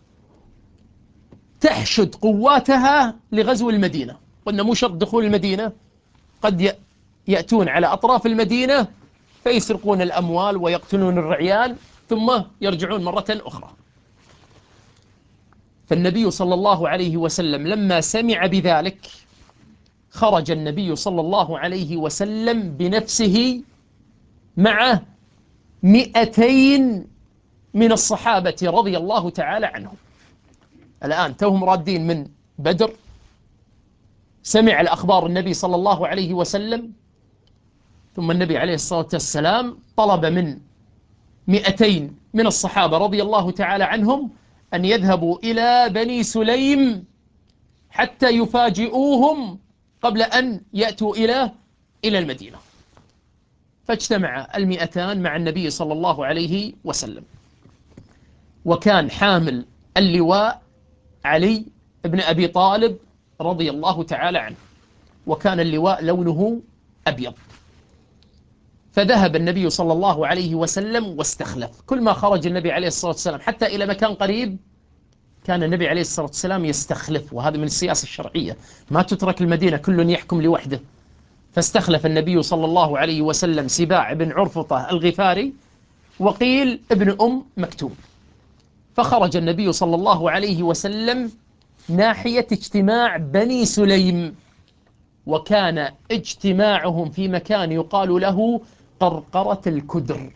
تحشد قواتها لغزو المدينة. قلنا مو شرط دخول المدينة، قد يأتون على أطراف المدينة فيسرقون الأموال ويقتلون الرعيان ثم يرجعون مرة أخرى. فالنبي صلى الله عليه وسلم لما سمع بذلك، خرج النبي صلى الله عليه وسلم بنفسه مع مئتين من الصحابة رضي الله تعالى عنهم. الآن توهم رادين من بدر، سمع الأخبار النبي صلى الله عليه وسلم، ثم النبي عليه الصلاة والسلام طلب من مئتين من الصحابة رضي الله تعالى عنهم أن يذهبوا إلى بني سليم حتى يفاجئوهم قبل أن يأتوا إلى إلى المدينة. فاجتمع المئتان مع النبي صلى الله عليه وسلم، وكان حامل اللواء علي بن أبي طالب رضي الله تعالى عنه، وكان اللواء لونه أبيض. فذهب النبي صلى الله عليه وسلم واستخلف. كل ما خرج النبي عليه الصلاة والسلام حتى إلى مكان قريب، كان النبي عليه الصلاة والسلام يستخلف، وهذا من السياسة الشرعية، ما تترك المدينة كل يحكم لوحده، فاستخلف النبي صلى الله عليه وسلم سباع بن عرفطة الغفاري، وقيل ابن أم مكتوم. فخرج النبي صلى الله عليه وسلم ناحية اجتماع بني سليم، وكان اجتماعهم في مكان يقال له قرقرة الكدر.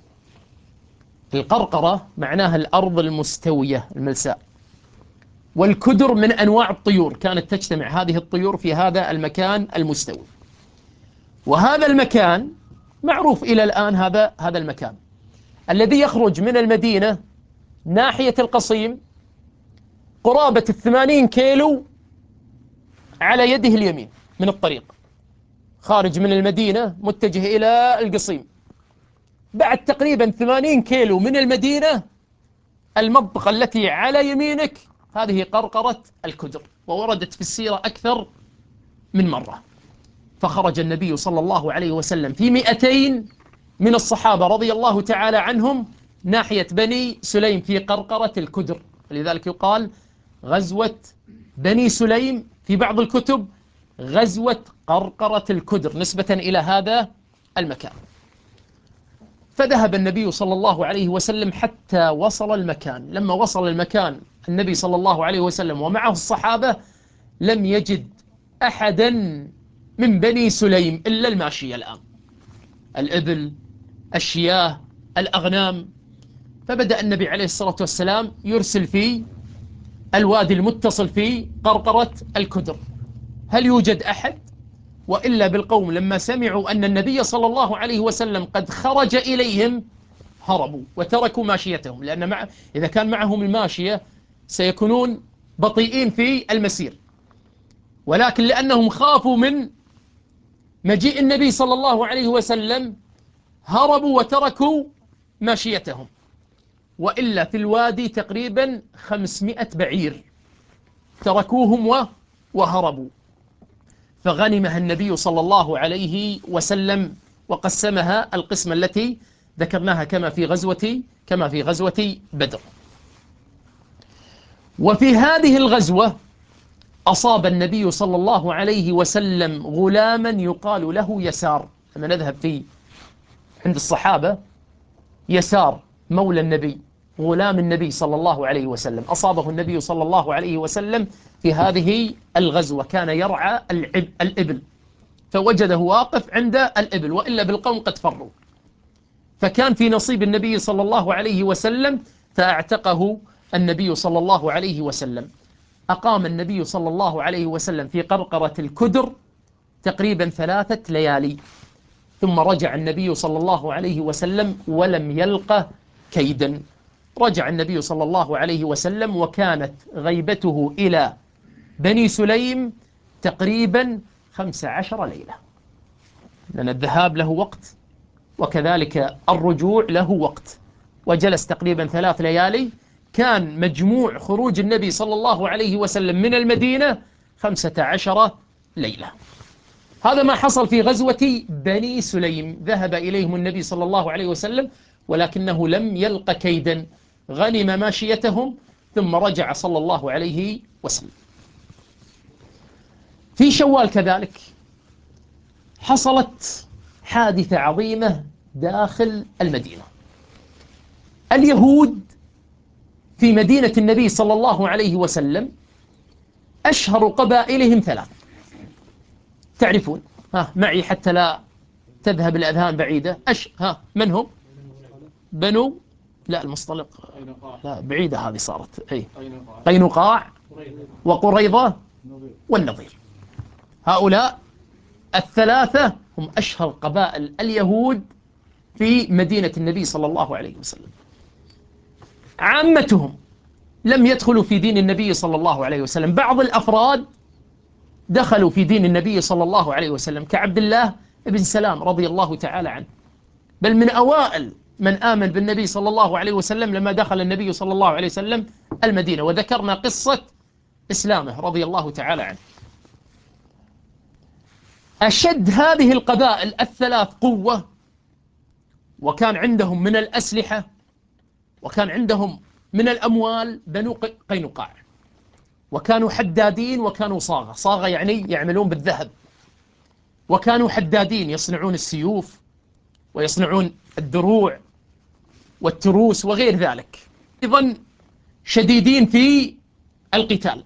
القرقرة معناها الأرض المستوية الملساء، والكدر من أنواع الطيور، كانت تجتمع هذه الطيور في هذا المكان المستوي. وهذا المكان معروف إلى الآن، هذا هذا المكان الذي يخرج من المدينة ناحية القصيم قرابة الثمانين كيلو على يده اليمين من الطريق، خارج من المدينة متجه إلى القصيم. بعد تقريبا ثمانين كيلو من المدينة، المنطقة التي على يمينك هذه قرقرة الكدر، ووردت في السيرة أكثر من مرة. فخرج النبي صلى الله عليه وسلم في مئتين من الصحابة رضي الله تعالى عنهم ناحية بني سليم في قرقرة الكدر، لذلك يقال غزوة بني سليم في بعض الكتب غزوة قرقرة الكدر نسبة إلى هذا المكان. فذهب النبي صلى الله عليه وسلم حتى وصل المكان. لما وصل المكان النبي صلى الله عليه وسلم ومعه الصحابة لم يجد أحدا من بني سليم إلا الماشية الآن، الإبل، الشياه، الأغنام. فبدأ النبي عليه الصلاة والسلام يرسل في الوادي المتصل في قرقرة الكدر هل يوجد أحد، وإلا بالقوم لما سمعوا أن النبي صلى الله عليه وسلم قد خرج إليهم هربوا وتركوا ماشيتهم، لأن مع إذا كان معهم الماشية سيكونون بطيئين في المسير، ولكن لأنهم خافوا من مجيء النبي صلى الله عليه وسلم هربوا وتركوا ماشيتهم. وإلا في الوادي تقريبا خمسمائة بعير تركوهم وهربوا. فغنمها النبي صلى الله عليه وسلم وقسمها القسمة التي ذكرناها كما في غزوة كما في غزوة بدر. وفي هذه الغزوة أصاب النبي صلى الله عليه وسلم غلاما يقال له يسار. لما نذهب في عند الصحابة، يسار مولى النبي غلام النبي صلى الله عليه وسلم أصابه النبي صلى الله عليه وسلم في هذه الغزوة، كان يرعى الإبل فوجده واقف عند الإبل، وإلا بالقوم قد فروا، فكان في نصيب النبي صلى الله عليه وسلم فأعتقه النبي صلى الله عليه وسلم. أقام النبي صلى الله عليه وسلم في قرقرة الكدر تقريبا ثلاثة ليالي، ثم رجع النبي صلى الله عليه وسلم ولم يلقى كيدا. رجع النبي صلى الله عليه وسلم وكانت غيبته إلى بني سليم تقريبا خمس عشر ليلة، لأن الذهاب له وقت وكذلك الرجوع له وقت، وجلس تقريبا ثلاث ليالي. كان مجموع خروج النبي صلى الله عليه وسلم من المدينة خمسة عشر ليلة. هذا ما حصل في غزوة بني سليم، ذهب إليهم النبي صلى الله عليه وسلم ولكنه لم يلق كيدا، غنم ماشيتهم ثم رجع صلى الله عليه وسلم. في شوال كذلك حصلت حادثة عظيمة داخل المدينة. اليهود في مدينة النبي صلى الله عليه وسلم أشهر قبائلهم ثلاث، تعرفون ها معي حتى لا تذهب الأذهان بعيدة. أش ها من هم؟ بنو لا المصطلق لا بعيدة هذه صارت أي قينقاع وقريظة والنضير. هؤلاء الثلاثة هم أشهر قبائل اليهود في مدينة النبي صلى الله عليه وسلم. عامتهم لم يدخلوا في دين النبي صلى الله عليه وسلم، بعض الأفراد دخلوا في دين النبي صلى الله عليه وسلم كعبد الله بن سلام رضي الله تعالى عنه، بل من أوائل من آمن بالنبي صلى الله عليه وسلم لما دخل النبي صلى الله عليه وسلم المدينة، وذكرنا قصة إسلامه رضي الله تعالى عنه. أشد هذه القبائل الثلاث قوة، وكان عندهم من الأسلحة وكان عندهم من الأموال بنو قينقاع، وكانوا حدادين وكانوا صاغة. صاغة يعني يعملون بالذهب. وكانوا حدادين يصنعون السيوف ويصنعون الدروع والتروس وغير ذلك، أيضا شديدين في القتال.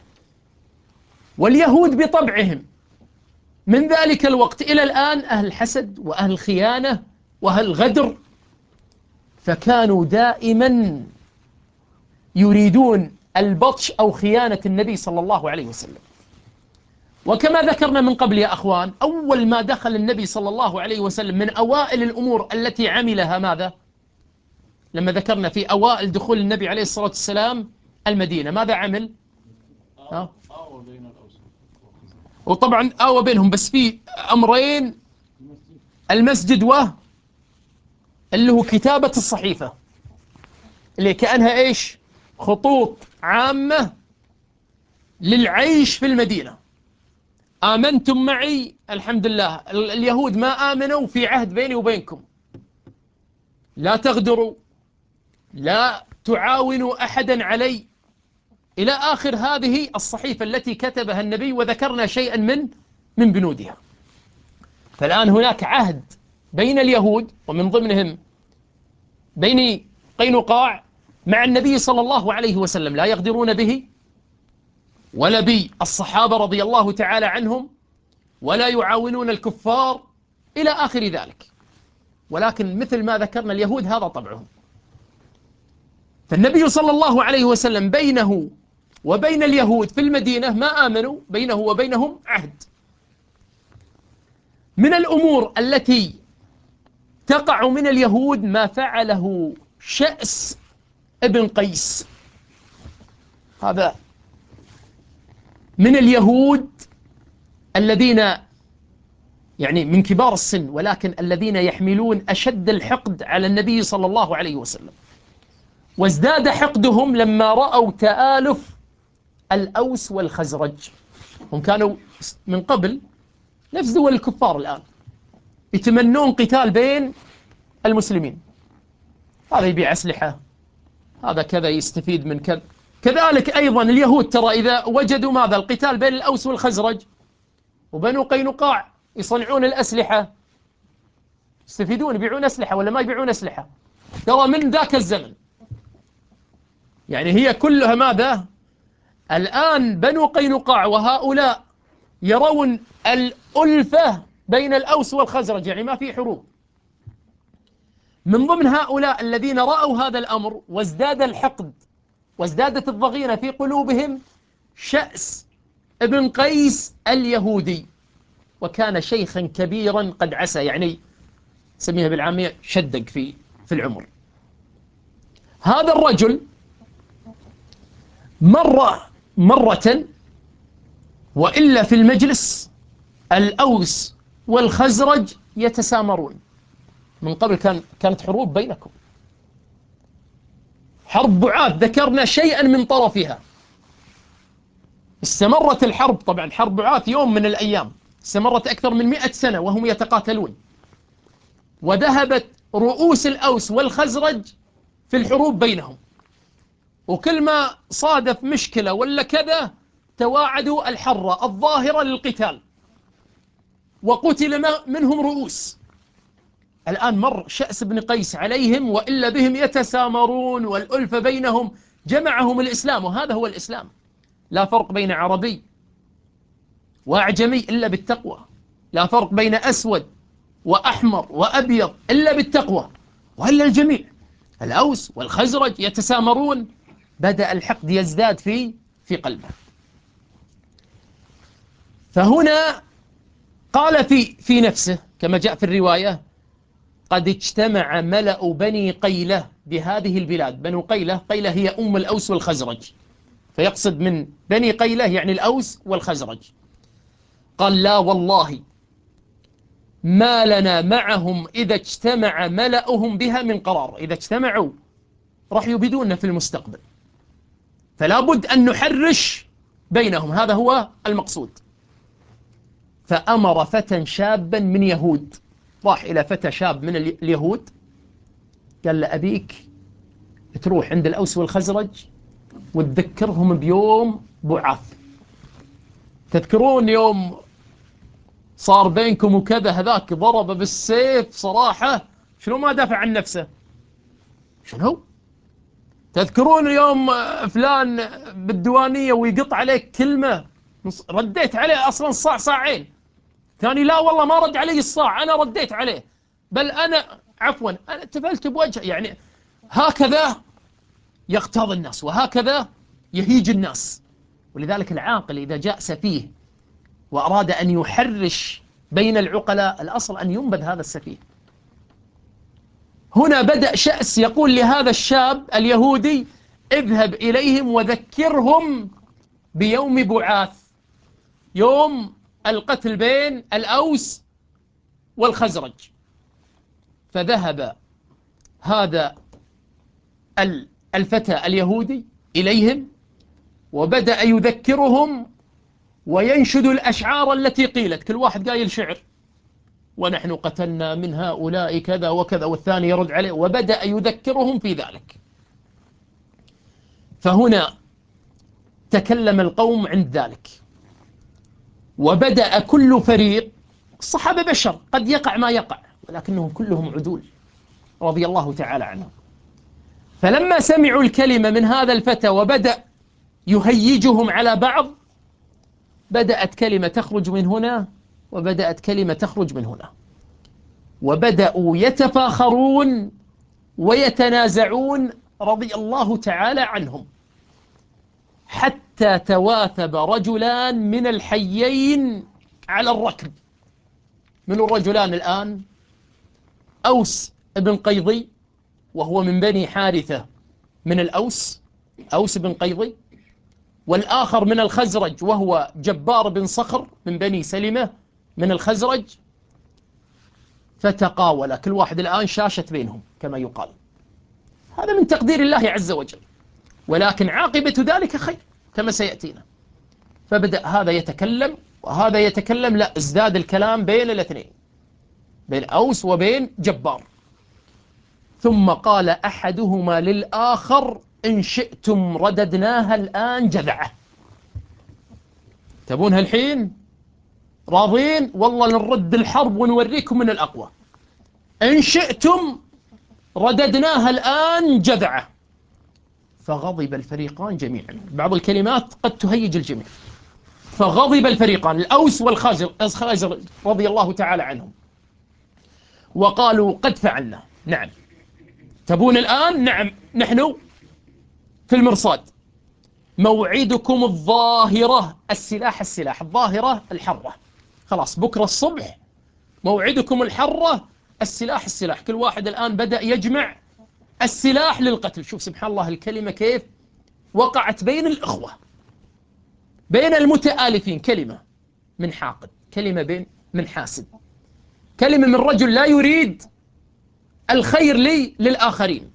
واليهود بطبعهم من ذلك الوقت إلى الآن أهل حسد وأهل خيانة وأهل غدر، فكانوا دائما يريدون البطش أو خيانة النبي صلى الله عليه وسلم. وكما ذكرنا من قبل يا أخوان، أول ما دخل النبي صلى الله عليه وسلم من أوائل الأمور التي عملها ماذا؟ لما ذكرنا في أوائل دخول النبي عليه الصلاة والسلام المدينة ماذا عمل؟ ها؟ وطبعا آوى بينهم، بس في أمرين: المسجد و اللي هو كتابة الصحيفة، اللي كأنها إيش؟ خطوط عامة للعيش في المدينة. آمنتم معي؟ الحمد لله. اليهود ما آمنوا، في عهد بيني وبينكم، لا تغدروا، لا تعاونوا أحدا علي، إلى آخر هذه الصحيفة التي كتبها النبي، وذكرنا شيئا من من بنودها. فالآن هناك عهد بين اليهود ومن ضمنهم بني قينقاع مع النبي صلى الله عليه وسلم، لا يغدرون به ولا بالصحابة رضي الله تعالى عنهم، ولا يعاونون الكفار إلى آخر ذلك. ولكن مثل ما ذكرنا اليهود هذا طبعهم. فالنبي صلى الله عليه وسلم بينه وبين اليهود في المدينة ما آمنوا، بينه وبينهم عهد. من الأمور التي تقع من اليهود ما فعله شأس ابن قيس، هذا من اليهود الذين يعني من كبار السن، ولكن الذين يحملون أشد الحقد على النبي صلى الله عليه وسلم. وازداد حقدهم لما رأوا تآلف الأوس والخزرج. هم كانوا من قبل نفس دول الكفار، الآن يتمنون قتال بين المسلمين، هذا يبيع أسلحة، هذا كذا يستفيد من كذا. كذلك أيضا اليهود ترى إذا وجدوا ماذا؟ القتال بين الأوس والخزرج وبنو قينقاع، يصنعون الأسلحة، يستفيدون، يبيعون أسلحة ولا ما يبيعون أسلحة؟ ترى من ذاك الزمن، يعني هي كلها ماذا؟ الآن بنو قينقاع وهؤلاء يرون الألفة بين الأوس والخزرج، يعني ما في حروب. من ضمن هؤلاء الذين رأوا هذا الأمر وازداد الحقد وازدادت الضغينة في قلوبهم شأس ابن قيس اليهودي، وكان شيخا كبيرا قد عسى، يعني سميها بالعامية شدق في في العمر. هذا الرجل مر مرة وإلا في المجلس الأوس والخزرج يتسامرون. من قبل كان كانت حروب بينكم، حرب بعاث، ذكرنا شيئا من طرفها. استمرت الحرب، طبعا حرب بعاث يوم من الأيام، استمرت أكثر من مئة سنة وهم يتقاتلون، وذهبت رؤوس الأوس والخزرج في الحروب بينهم، وكل ما صادف مشكلة ولا كذا تواعدوا الحرة الظاهرة للقتال، وقتل منهم رؤوس. الآن مر شأس بن قيس عليهم وإلا بهم يتسامرون، والألفة بينهم جمعهم الإسلام، وهذا هو الإسلام. لا فرق بين عربي وأعجمي إلا بالتقوى، لا فرق بين أسود وأحمر وأبيض إلا بالتقوى، وإلا الجميع. الأوس والخزرج يتسامرون، بدأ الحقد يزداد في في قلبه. فهنا قال في في نفسه كما جاء في الرواية: قد اجتمع ملأ بني قيلة بهذه البلاد. بنو قيلة، قيلة هي أم الأوس والخزرج، فيقصد من بني قيلة يعني الأوس والخزرج. قال: لا والله ما لنا معهم إذا اجتمع ملأهم بها من قرار. إذا اجتمعوا راح يبيدوننا في المستقبل، فلا بد أن نحرش بينهم، هذا هو المقصود. فأمر فتى شابا من يهود، راح إلى فتى شاب من اليهود، قال له: أبيك تروح عند الأوس والخزرج وتذكرهم بيوم بعاث. تذكرون يوم صار بينكم وكذا، هذاك ضرب بالسيف صراحة، شنو ما دافع عن نفسه؟ شنو؟ تذكرون يوم فلان بالديوانية ويقط عليك كلمة رديت عليه أصلا صاع صاعين، ثاني لا والله ما رد علي الصاع، أنا رديت عليه، بل أنا عفوا أنا تفلت بوجهه. يعني هكذا يغتاظ الناس وهكذا يهيج الناس. ولذلك العاقل إذا جاء سفيه وأراد أن يحرش بين العقلاء، الأصل أن ينبذ هذا السفيه. هنا بدأ شأس يقول لهذا الشاب اليهودي: اذهب إليهم وذكرهم بيوم بعاث، يوم القتل بين الأوس والخزرج. فذهب هذا الفتى اليهودي إليهم وبدأ يذكرهم وينشد الأشعار التي قيلت، كل واحد قايل شعر: ونحن قتلنا من هؤلاء كذا وكذا، والثاني يرد عليه، وبدأ يذكرهم في ذلك. فهنا تكلم القوم عند ذلك، وبدأ كل فريق، الصحابة بشر قد يقع ما يقع، ولكنهم كلهم عدول رضي الله تعالى عنهم. فلما سمعوا الكلمة من هذا الفتى وبدأ يهيجهم على بعض، بدأت كلمة تخرج من هنا وبدأت كلمة تخرج من هنا، وبدأوا يتفاخرون ويتنازعون رضي الله تعالى عنهم، حتى تواثب رجلان من الحيين على الركب. من الرجلان الآن؟ أوس بن قيضي، وهو من بني حارثة من الأوس، أوس بن قيضي، والآخر من الخزرج وهو جبار بن صخر من بني سلمة من الخزرج. فتقاول كل واحد الآن شاشت بينهم كما يقال. هذا من تقدير الله عز وجل، ولكن عاقبة ذلك خير كما سيأتينا. فبدأ هذا يتكلم وهذا يتكلم، لا ازداد الكلام بين الاثنين، بين أوس وبين جبار. ثم قال أحدهما للآخر: إن شئتم رددناها الآن جذعة. تبونها الحين؟ راضين؟ والله نرد الحرب ونوريكم من الأقوى. إن شئتم رددناها الآن جذعة. فغضب الفريقان جميعا. بعض الكلمات قد تهيج الجميع. فغضب الفريقان الأوس والخزرج رضي الله تعالى عنهم، وقالوا: قد فعلنا، نعم. تبون الآن؟ نعم، نحن في المرصاد. موعدكم الظاهرة، السلاح السلاح، الظاهرة الحرة، خلاص بكرة الصبح موعدكم الحرة، السلاح السلاح. كل واحد الآن بدأ يجمع السلاح للقتل. شوف سبحان الله الكلمة كيف وقعت بين الإخوة، بين المتآلفين. كلمة من حاقد، كلمة بين من حاسد، كلمة من رجل لا يريد الخير لي للآخرين.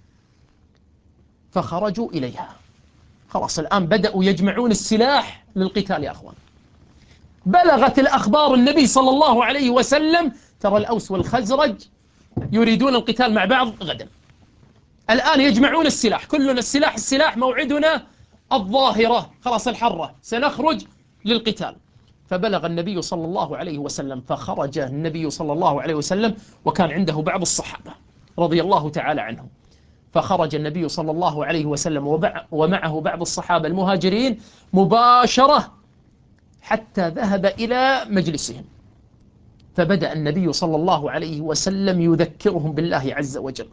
فخرجوا إليها، خلاص الآن بدأوا يجمعون السلاح للقتال. يا أخوان، بلغت الأخبار النبي صلى الله عليه وسلم: ترى الأوس والخزرج يريدون القتال مع بعض غدا. الآن يجمعون السلاح، كلنا السلاح السلاح، موعدنا الظاهرة، خلاص الحرة، سنخرج للقتال. فبلغ النبي صلى الله عليه وسلم، فخرج النبي صلى الله عليه وسلم، وكان عنده بعض الصحابة رضي الله تعالى عنهم. فخرج النبي صلى الله عليه وسلم ومعه بعض الصحابة المهاجرين مباشرة حتى ذهب إلى مجلسهم. فبدأ النبي صلى الله عليه وسلم يذكرهم بالله عز وجل،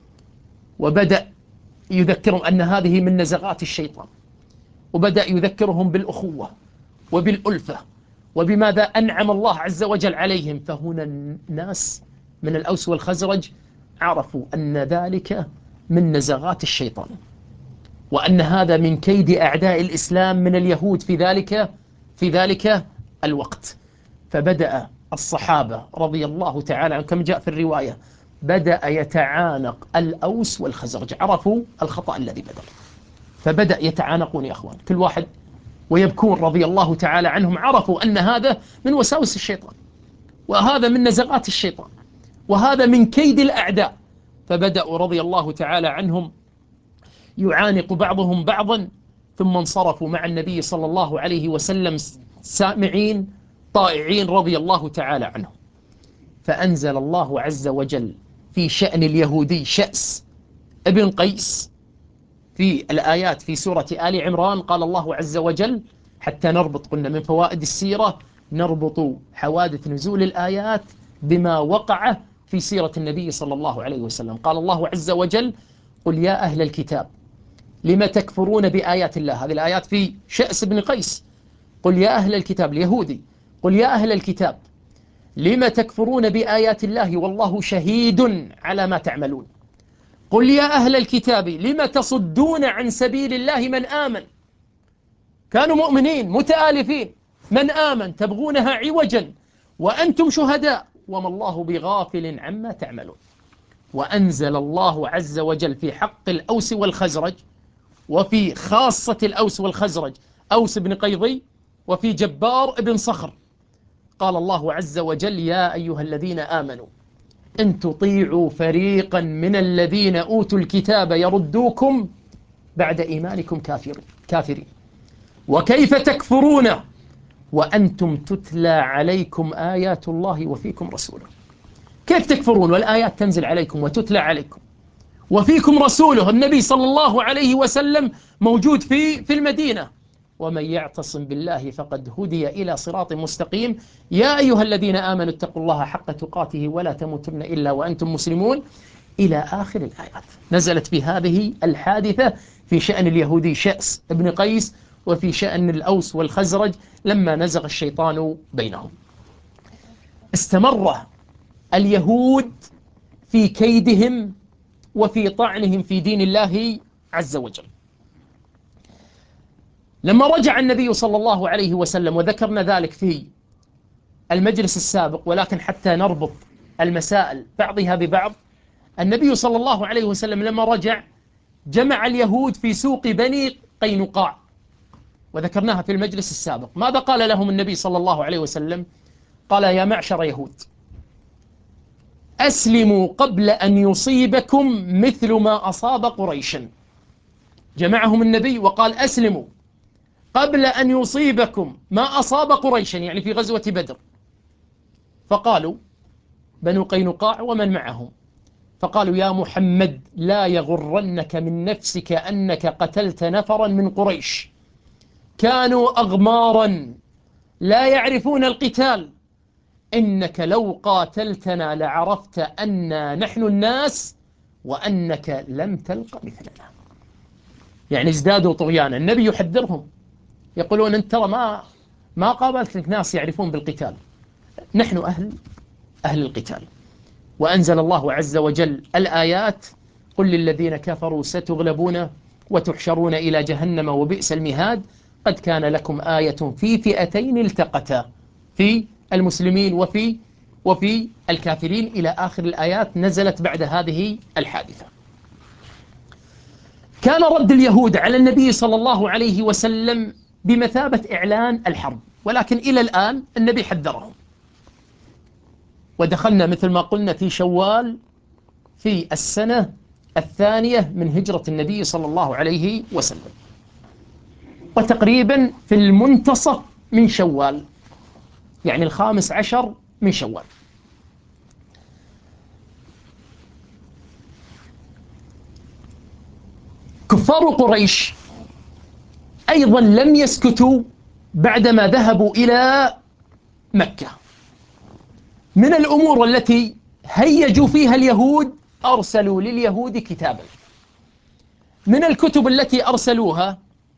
وبدأ يذكرهم أن هذه من نزغات الشيطان، وبدأ يذكرهم بالأخوة وبالألفة وبماذا أنعم الله عز وجل عليهم. فهنا الناس من الأوس والخزرج عرفوا أن ذلك من نزغات الشيطان، وأن هذا من كيد أعداء الإسلام من اليهود في ذلك في ذلك الوقت. فبدأ الصحابة رضي الله تعالى عنهم كما جاء في الرواية، بدأ يتعانق الأوس والخزرج، عرفوا الخطأ الذي بدأ، فبدأ يتعانقون يا أخوان كل واحد ويبكون رضي الله تعالى عنهم. عرفوا أن هذا من وساوس الشيطان، وهذا من نزغات الشيطان، وهذا من كيد الأعداء. فبدأوا رضي الله تعالى عنهم يعانق بعضهم بعضا، ثم انصرفوا مع النبي صلى الله عليه وسلم سامعين طائعين رضي الله تعالى عنهم. فأنزل الله عز وجل في شأن اليهودي شأس ابن قيس في الآيات في سورة آل عمران. قال الله عز وجل، حتى نربط، قلنا من فوائد السيرة نربط حوادث نزول الآيات بما وقع في سيرة النبي صلى الله عليه وسلم. قال الله عز وجل: قل يا أهل الكتاب لم تكفرون بآيات الله. هذه الآيات في شأس بن قيس. قل يا أهل الكتاب، اليهودي، قل يا أهل الكتاب لم تكفرون بآيات الله والله شهيد على ما تعملون. قل يا أهل الكتاب لم تصدون عن سبيل الله من آمن. كانوا مؤمنين متآلفين، من آمن تبغونها عوجا وأنتم شهداء وما الله بغافل عما تعملون. وأنزل الله عز وجل في حق الأوس والخزرج، وفي خاصة الأوس والخزرج أوس بن قيضي، وفي جبار بن صخر. قال الله عز وجل: يا أيها الذين آمنوا إن تطيعوا فريقا من الذين أوتوا الكتاب يردوكم بعد إيمانكم كافرين كافرين وكيف تكفرون وأنتم تتلى عليكم آيات الله وفيكم رسوله. كيف تكفرون والآيات تنزل عليكم وتتلى عليكم وفيكم رسوله؟ النبي صلى الله عليه وسلم موجود في في المدينة. ومن يعتصم بالله فقد هدي إلى صراط مستقيم. يا أيها الذين آمنوا اتقوا الله حق تقاته ولا تموتن إلا وأنتم مسلمون، إلى آخر الآيات. نزلت في هذه الحادثة في شأن اليهودي شأس ابن قيس، وفي شأن الأوس والخزرج لما نزغ الشيطان بينهم. استمر اليهود في كيدهم وفي طعنهم في دين الله عز وجل. لما رجع النبي صلى الله عليه وسلم، وذكرنا ذلك في المجلس السابق، ولكن حتى نربط المسائل بعضها ببعض، النبي صلى الله عليه وسلم لما رجع جمع اليهود في سوق بني قينقاع، وذكرناها في المجلس السابق. ماذا قال لهم النبي صلى الله عليه وسلم؟ قال: يا معشر يهود، أسلموا قبل أن يصيبكم مثل ما أصاب قريشا. جمعهم النبي وقال: أسلموا قبل أن يصيبكم ما أصاب قريشا، يعني في غزوة بدر. فقالوا بنو قينقاع ومن معهم، فقالوا: يا محمد لا يغرنك من نفسك أنك قتلت نفرا من قريش كانوا أغمارا لا يعرفون القتال، إنك لو قاتلتنا لعرفت أننا نحن الناس وأنك لم تلق مثلنا. يعني ازدادوا طغيانا. النبي يحذرهم، يقولون: أنت ترى ما ما قابلت لك ناس يعرفون بالقتال، نحن أهل أهل القتال. وأنزل الله عز وجل الآيات: قل للذين كفروا ستغلبون وتحشرون إلى جهنم وبئس المهاد، قد كان لكم آية في فئتين التقتا، في المسلمين وفي وفي الكافرين، إلى آخر الآيات نزلت بعد هذه الحادثة. كان رد اليهود على النبي صلى الله عليه وسلم بمثابة إعلان الحرب، ولكن إلى الآن النبي حذرهم. ودخلنا مثل ما قلنا في شوال في السنة الثانية من هجرة النبي صلى الله عليه وسلم، وتقريبا في المنتصف من شوال، يعني الخامس عشر من شوال. كفار قريش أيضا لم يسكتوا بعدما ذهبوا إلى مكة. من الأمور التي هيجوا فيها اليهود، أرسلوا لليهود كتابا. من الكتب التي أرسلوها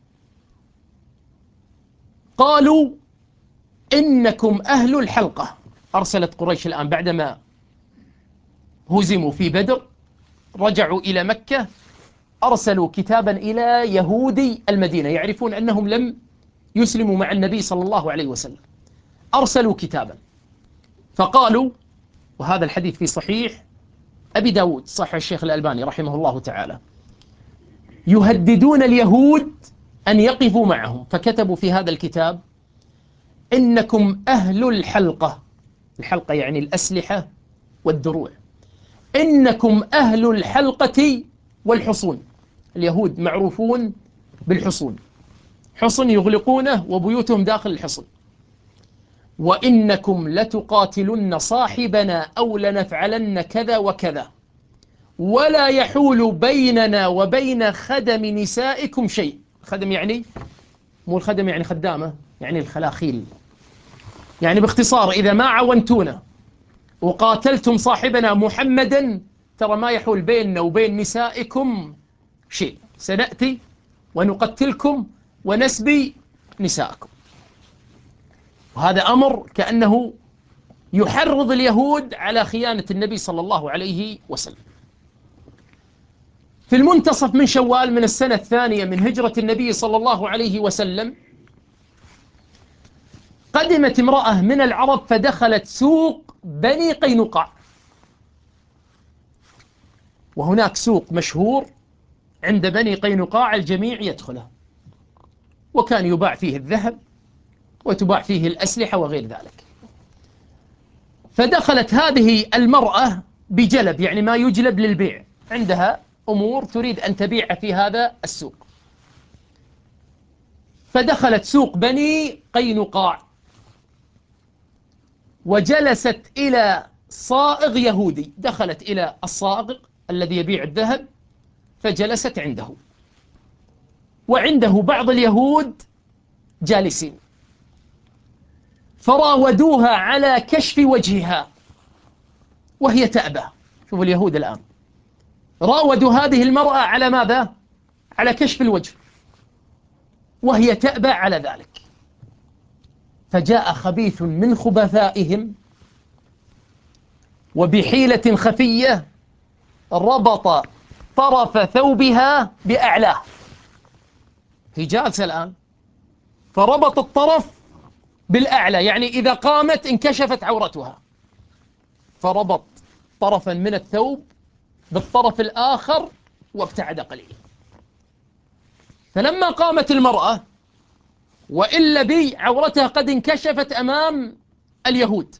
قالوا: إنكم أهل الحلقة. أرسلت قريش الآن بعدما هزموا في بدر، رجعوا إلى مكة، أرسلوا كتابا إلى يهودي المدينة، يعرفون أنهم لم يسلموا مع النبي صلى الله عليه وسلم. أرسلوا كتابا فقالوا، وهذا الحديث في صحيح أبي داود، صحيح الشيخ الألباني رحمه الله تعالى، يهددون اليهود أن يقفوا معهم. فكتبوا في هذا الكتاب: إنكم أهل الحلقة. الحلقة يعني الأسلحة والدروع. إنكم أهل الحلقة والحصون. اليهود معروفون بالحصون، حصن يغلقونه وبيوتهم داخل الحصن. وإنكم لتقاتلن صاحبنا أو لنفعلن كذا وكذا ولا يحول بيننا وبين خدم نسائكم شيء. خدم يعني مو الخدم يعني خدامة، يعني الخلاخيل. يعني باختصار إذا ما عونتونا وقاتلتم صاحبنا محمدا ترى ما يحول بيننا وبين نسائكم شيء، سنأتي ونقتلكم ونسبي نساءكم. وهذا أمر كأنه يحرض اليهود على خيانة النبي صلى الله عليه وسلم. في المنتصف من شوال من السنة الثانية من هجرة النبي صلى الله عليه وسلم قدمت امرأة من العرب فدخلت سوق بني قينقاع، وهناك سوق مشهور عند بني قينقاع الجميع يدخله، وكان يباع فيه الذهب وتباع فيه الأسلحة وغير ذلك. فدخلت هذه المرأة بجلب، يعني ما يجلب للبيع، عندها أمور تريد أن تبيع في هذا السوق. فدخلت سوق بني قينقاع وجلست إلى صائغ يهودي، دخلت إلى الصائغ الذي يبيع الذهب فجلست عنده، وعنده بعض اليهود جالسين، فراودوها على كشف وجهها وهي تأبى. شوفوا اليهود الآن راودوا هذه المرأة على ماذا؟ على كشف الوجه وهي تأبى على ذلك. فجاء خبيث من خبثائهم وبحيلة خفية ربط طرف ثوبها بأعلاه، هي جالسة الآن فربط الطرف بالأعلى، يعني إذا قامت انكشفت عورتها، فربط طرفا من الثوب بالطرف الآخر وابتعد قليلا. فلما قامت المرأة وإلا بي عورتها قد انكشفت أمام اليهود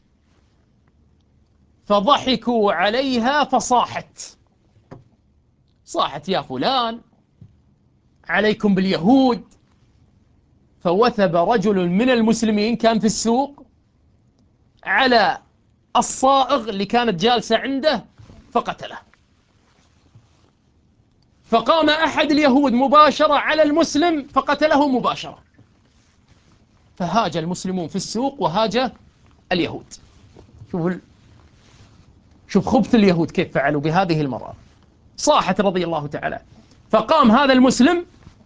فضحكوا عليها فصاحت، صاحت يا فلان عليكم باليهود. فوثب رجل من المسلمين كان في السوق على الصائغ اللي كانت جالسة عنده فقتله. فقام أحد اليهود مباشرة على المسلم فقتله مباشرة. فهاج المسلمون في السوق وهاج اليهود. شوف شوف خبث اليهود كيف فعلوا بهذه المرأة. صاحت رضي الله تعالى، فقام هذا المسلم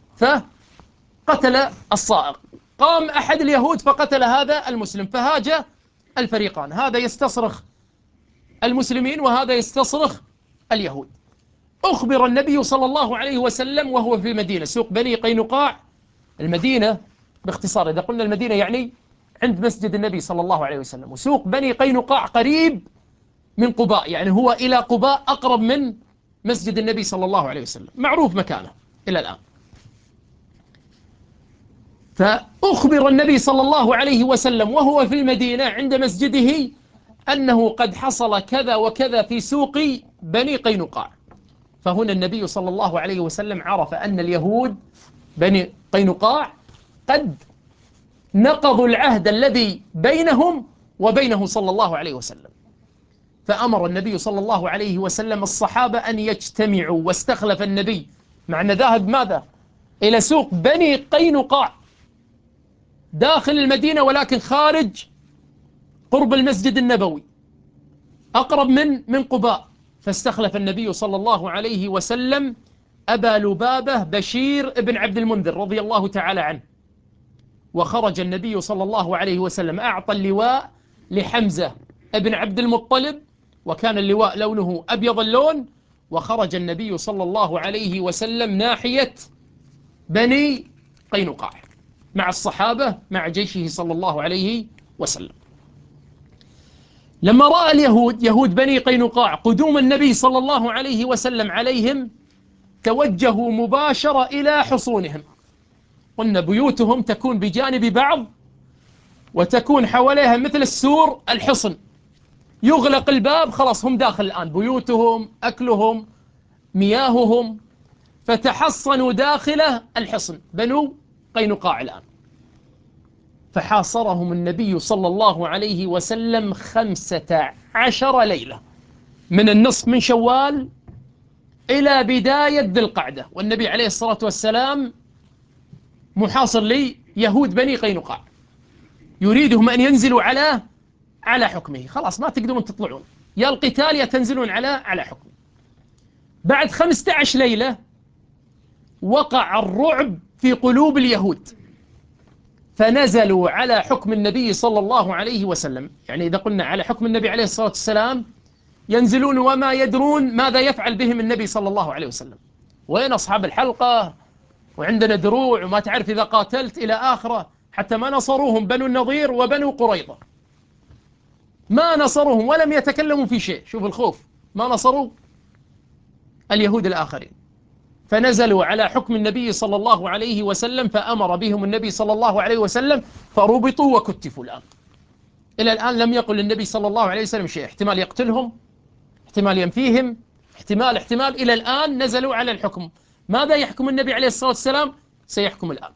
فقتل الصائغ، قام أحد اليهود فقتل هذا المسلم، فهاج الفريقان، هذا يستصرخ المسلمين وهذا يستصرخ اليهود. أخبر النبي صلى الله عليه وسلم وهو في المدينة، سوق بني قينقاع. المدينة باختصار إذا قلنا المدينة يعني عند مسجد النبي صلى الله عليه وسلم، وسوق بني قينقاع قريب من قباء، يعني هو إلى قباء أقرب من مسجد النبي صلى الله عليه وسلم، معروف مكانه إلى الآن. فأخبر النبي صلى الله عليه وسلم وهو في المدينة عند مسجده أنه قد حصل كذا وكذا في سوق بني قينقاع. فهنا النبي صلى الله عليه وسلم عرف أن اليهود بني قينقاع قد نقضوا العهد الذي بينهم وبينه صلى الله عليه وسلم. فأمر النبي صلى الله عليه وسلم الصحابة أن يجتمعوا، واستخلف النبي مع أن ذاهب ماذا؟ إلى سوق بني قينقاع داخل المدينة ولكن خارج قرب المسجد النبوي أقرب من من قباء. فاستخلف النبي صلى الله عليه وسلم أبا لبابة بشير ابن عبد المنذر رضي الله تعالى عنه، وخرج النبي صلى الله عليه وسلم أعطى اللواء لحمزة ابن عبد المطلب، وكان اللواء لونه أبيض اللون، وخرج النبي صلى الله عليه وسلم ناحية بني قينقاع مع الصحابة مع جيشه صلى الله عليه وسلم. لما رأى اليهود يهود بني قينقاع قدوم النبي صلى الله عليه وسلم عليهم توجهوا مباشرة إلى حصونهم. قلنا بيوتهم تكون بجانب بعض وتكون حواليها مثل السور الحصن، يغلق الباب خلاص هم داخل الآن، بيوتهم أكلهم مياههم، فتحصنوا داخل الحصن بنو قينقاع الآن. فحاصرهم النبي صلى الله عليه وسلم خمسة عشر ليلة، من النصف من شوال إلى بداية ذي القعدة، والنبي عليه الصلاة والسلام محاصر لي يهود بني قينقاع، يريدهم أن ينزلوا على على حكمه. خلاص ما تقدرون تطلعون، يا القتال يا تنزلون على على حكمه. بعد خمسة عشر ليلة وقع الرعب في قلوب اليهود، فنزلوا على حكم النبي صلى الله عليه وسلم. يعني إذا قلنا على حكم النبي عليه الصلاة والسلام، ينزلون وما يدرون ماذا يفعل بهم النبي صلى الله عليه وسلم. وين أصحاب الحلقة؟ وعندنا دروع وما تعرف إذا قاتلت إلى آخره. حتى ما نصروهم بنو النضير وبنو قريظة، ما نصروهم ولم يتكلموا في شيء. شوف الخوف، ما نصروا اليهود الآخرين. فنزلوا على حكم النبي صلى الله عليه وسلم، فأمر بهم النبي صلى الله عليه وسلم فربطوا وكتفوا. الآن إلى الآن لم يقل النبي صلى الله عليه وسلم شيء. احتمال يقتلهم، احتمال ينفيهم، احتمال احتمال إلى الآن نزلوا على الحكم. ماذا يحكم النبي عليه الصلاة والسلام؟ سيحكم الآن.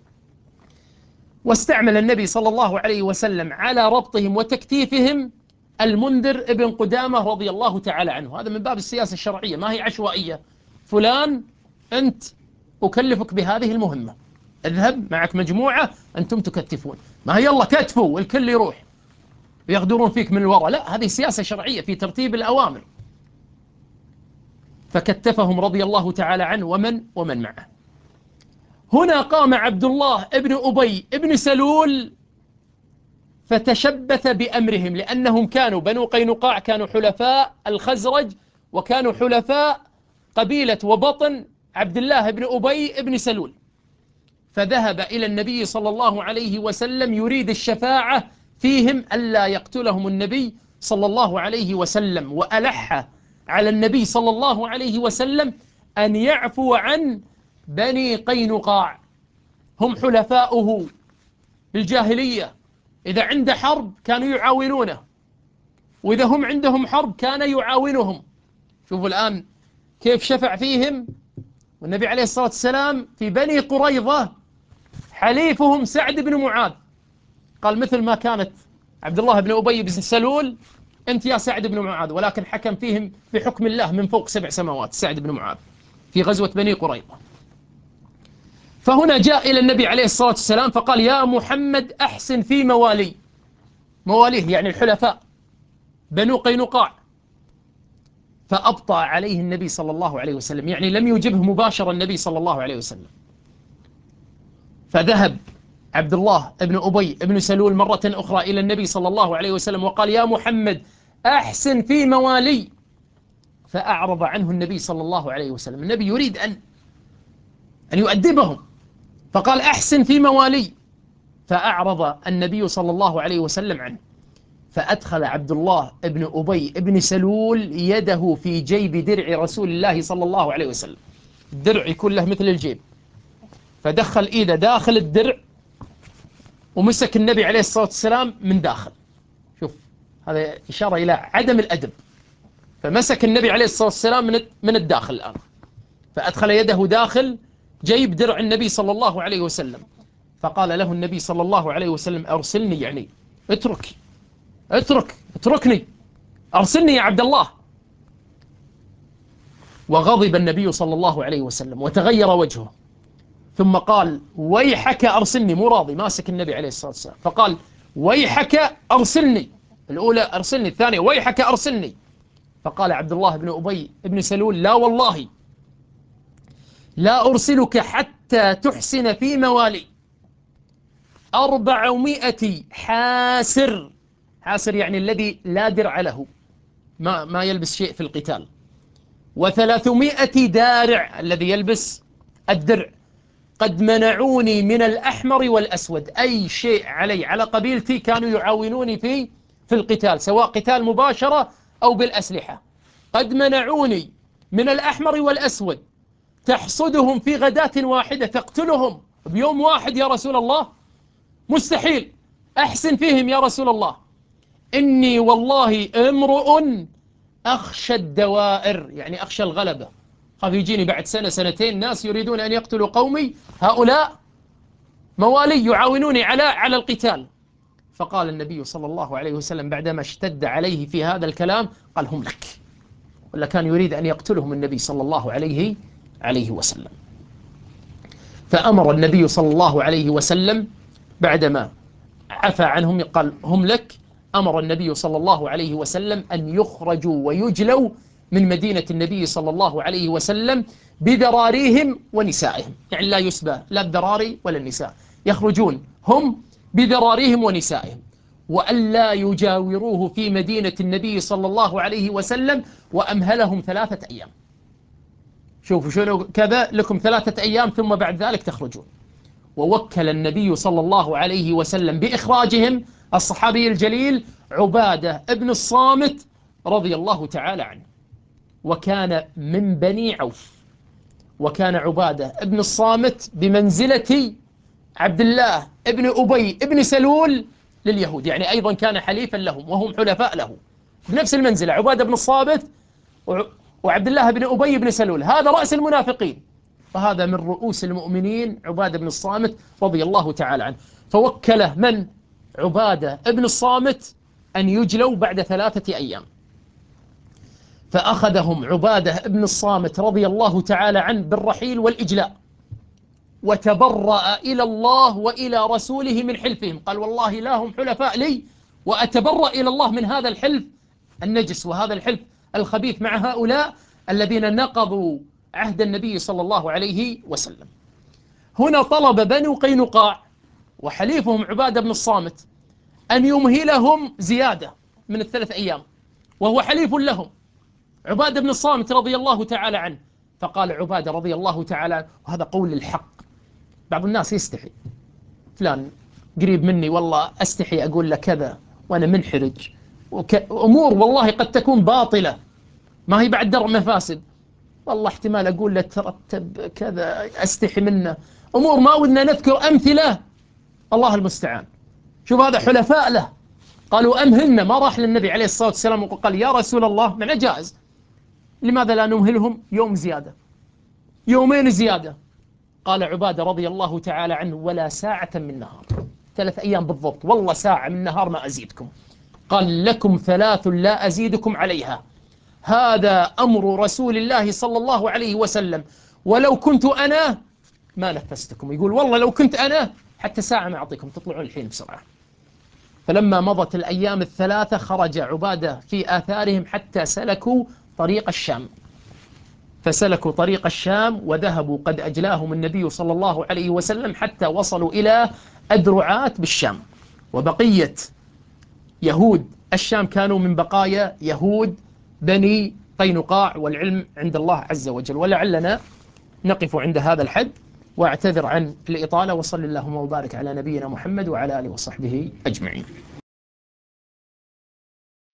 واستعمل النبي صلى الله عليه وسلم على ربطهم وتكتيفهم المنذر ابن قدامة رضي الله تعالى عنه. هذا من باب السياسة الشرعية، ما هي عشوائية. فلان أنت أكلفك بهذه المهمة، اذهب معك مجموعة أنتم تكتفون. ما هي يلا كتفوا والكل يروح ويغدرون فيك من الوراء، لا، هذه سياسة شرعية في ترتيب الأوامر. فكتفهم رضي الله تعالى عنه ومن ومن معه. هنا قام عبد الله ابن أبي ابن سلول فتشبث بأمرهم، لأنهم كانوا بنو قينقاع، كانوا حلفاء الخزرج، وكانوا حلفاء قبيلة وبطن عبد الله بن أبي بن سلول. فذهب إلى النبي صلى الله عليه وسلم يريد الشفاعة فيهم ألا يقتلهم النبي صلى الله عليه وسلم، وألح على النبي صلى الله عليه وسلم أن يعفو عن بني قينقاع، هم حلفاؤه في الجاهلية. إذا عنده حرب كانوا يعاونونه، وإذا هم عندهم حرب كان يعاونهم. شوفوا الآن كيف شفع فيهم. والنبي عليه الصلاة والسلام في بني قريظة حليفهم سعد بن معاذ، قال مثل ما كانت عبد الله بن أبي بن سلول أنت يا سعد بن معاذ، ولكن حكم فيهم بحكم الله من فوق سبع سماوات سعد بن معاذ في غزوة بني قريظة. فهنا جاء إلى النبي عليه الصلاة والسلام فقال يا محمد أحسن في موالي، مواليه يعني الحلفاء بنو قينقاع. فأبطأ عليه النبي صلى الله عليه وسلم، يعني لم يجبه مباشرة النبي صلى الله عليه وسلم. فذهب عبد الله بن أبي بن سلول مرة أخرى إلى النبي صلى الله عليه وسلم وقال يا محمد أحسن في موالي، فأعرض عنه النبي صلى الله عليه وسلم. النبي يريد أن أن يؤدبهم، فقال أحسن في موالي، فأعرض النبي صلى الله عليه وسلم عنه. فأدخل عبد الله بن أبي بن سلول يده في جيب درع رسول الله صلى الله عليه وسلم، الدرع يكون له مثل الجيب، فدخل إيده داخل الدرع ومسك النبي عليه الصلاة والسلام من داخل. شوف هذا إشارة إلى عدم الأدب. فمسك النبي عليه الصلاة والسلام من من الداخل الآن، فأدخل يده داخل جيب درع النبي صلى الله عليه وسلم. فقال له النبي صلى الله عليه وسلم أرسلني، يعني اترك اترك اتركني، أرسلني يا عبد الله. وغضب النبي صلى الله عليه وسلم وتغير وجهه، ثم قال ويحك أرسلني، مو راضي، ماسك النبي عليه الصلاة والسلام، فقال ويحك أرسلني، الأولى أرسلني، الثانية ويحك أرسلني. فقال عبد الله بن أبي بن سلول لا والله لا أرسلك حتى تحسن في موالي أربعمائة حاسر، حاسر يعني الذي لا درع له، ما, ما يلبس شيء في القتال، وثلاثمائة دارع الذي يلبس الدرع، قد منعوني من الأحمر والأسود، أي شيء علي على قبيلتي كانوا يعاونوني في في القتال، سواء قتال مباشرة أو بالأسلحة. قد منعوني من الأحمر والأسود، تحصدهم في غداة واحدة، تقتلهم بيوم واحد يا رسول الله، مستحيل. أحسن فيهم يا رسول الله، إني والله امرؤ أخشى الدوائر، يعني أخشى الغلبة، خاف يجيني بعد سنة سنتين ناس يريدون أن يقتلوا قومي، هؤلاء موالي يعاونوني على على القتال. فقال النبي صلى الله عليه وسلم بعدما اشتد عليه في هذا الكلام قال هم لك، ولا كان يريد أن يقتلهم النبي صلى الله عليه عليه وسلم. فأمر النبي صلى الله عليه وسلم بعدما عفى عنهم قال هم لك، أمر النبي صلى الله عليه وسلم أن يخرجوا ويجلوا من مدينة النبي صلى الله عليه وسلم بذراريهم ونسائهم، يعني لا يسبى لا الذراري ولا النساء، يخرجون هم بذراريهم ونسائهم، وألا يجاوروه في مدينة النبي صلى الله عليه وسلم، وأمهلهم ثلاثة أيام. شوفوا شنو كذا، لكم ثلاثة أيام ثم بعد ذلك تخرجون. ووكل النبي صلى الله عليه وسلم بإخراجهم الصحابي الجليل عبادة ابن الصامت رضي الله تعالى عنه، وكان من بني عوف. وكان عبادة ابن الصامت بمنزلة عبد الله ابن أبي ابن سلول لليهود، يعني أيضا كان حليفا لهم وهم حلفاء له بنفس المنزلة، عبادة بن الصامت وعبد الله بن أبي بن سلول، هذا رأس المنافقين، فهذا من رؤوس المؤمنين عبادة بن الصامت رضي الله تعالى عنه. فوكله من عبادة ابن الصامت أن يجلوا بعد ثلاثة أيام. فأخذهم عبادة ابن الصامت رضي الله تعالى عنه بالرحيل والإجلاء، وتبرأ إلى الله وإلى رسوله من حلفهم، قال والله لا هم حلفاء لي، وأتبرأ إلى الله من هذا الحلف النجس وهذا الحلف الخبيث مع هؤلاء الذين نقضوا عهد النبي صلى الله عليه وسلم. هنا طلب بنو قينقاع وحليفهم عبادة بن الصامت أن يمهلهم زيادة من الثلاث أيام، وهو حليف لهم عبادة بن الصامت رضي الله تعالى عنه. فقال عبادة رضي الله تعالى عنه، وهذا قول الحق، بعض الناس يستحي، فلان قريب مني والله أستحي أقول له كذا وأنا منحرج، أمور والله قد تكون باطلة ما هي بعد درء مفاسد، والله احتمال أقول له ترتب كذا أستحي منه، أمور ما ودنا نذكر أمثلة، الله المستعان. شوف هذا حلفاء له، قالوا أمهلنا، ما راح للنبي عليه الصلاة والسلام وقال يا رسول الله معنى جائز، لماذا لا نمهلهم يوم زيادة يومين زيادة؟ قال عبادة رضي الله تعالى عنه ولا ساعة من نهار، ثلاث أيام بالضبط، والله ساعة من نهار ما أزيدكم. قال لكم ثلاث لا أزيدكم عليها، هذا أمر رسول الله صلى الله عليه وسلم، ولو كنت أنا ما نفستكم، يقول والله لو كنت أنا حتى ساعة ما أعطيكم، تطلعون الحين بسرعة. فلما مضت الأيام الثلاثة خرج عبادة في آثارهم حتى سلكوا طريق الشام، فسلكوا طريق الشام وذهبوا قد أجلاهم النبي صلى الله عليه وسلم حتى وصلوا إلى أدرعات بالشام. وبقية يهود الشام كانوا من بقايا يهود بني قينقاع، والعلم عند الله عز وجل. ولعلنا نقف عند هذا الحد، واعتذر عن الإطالة، وصل اللهم وبارك على نبينا محمد وعلى آله وصحبه أجمعين.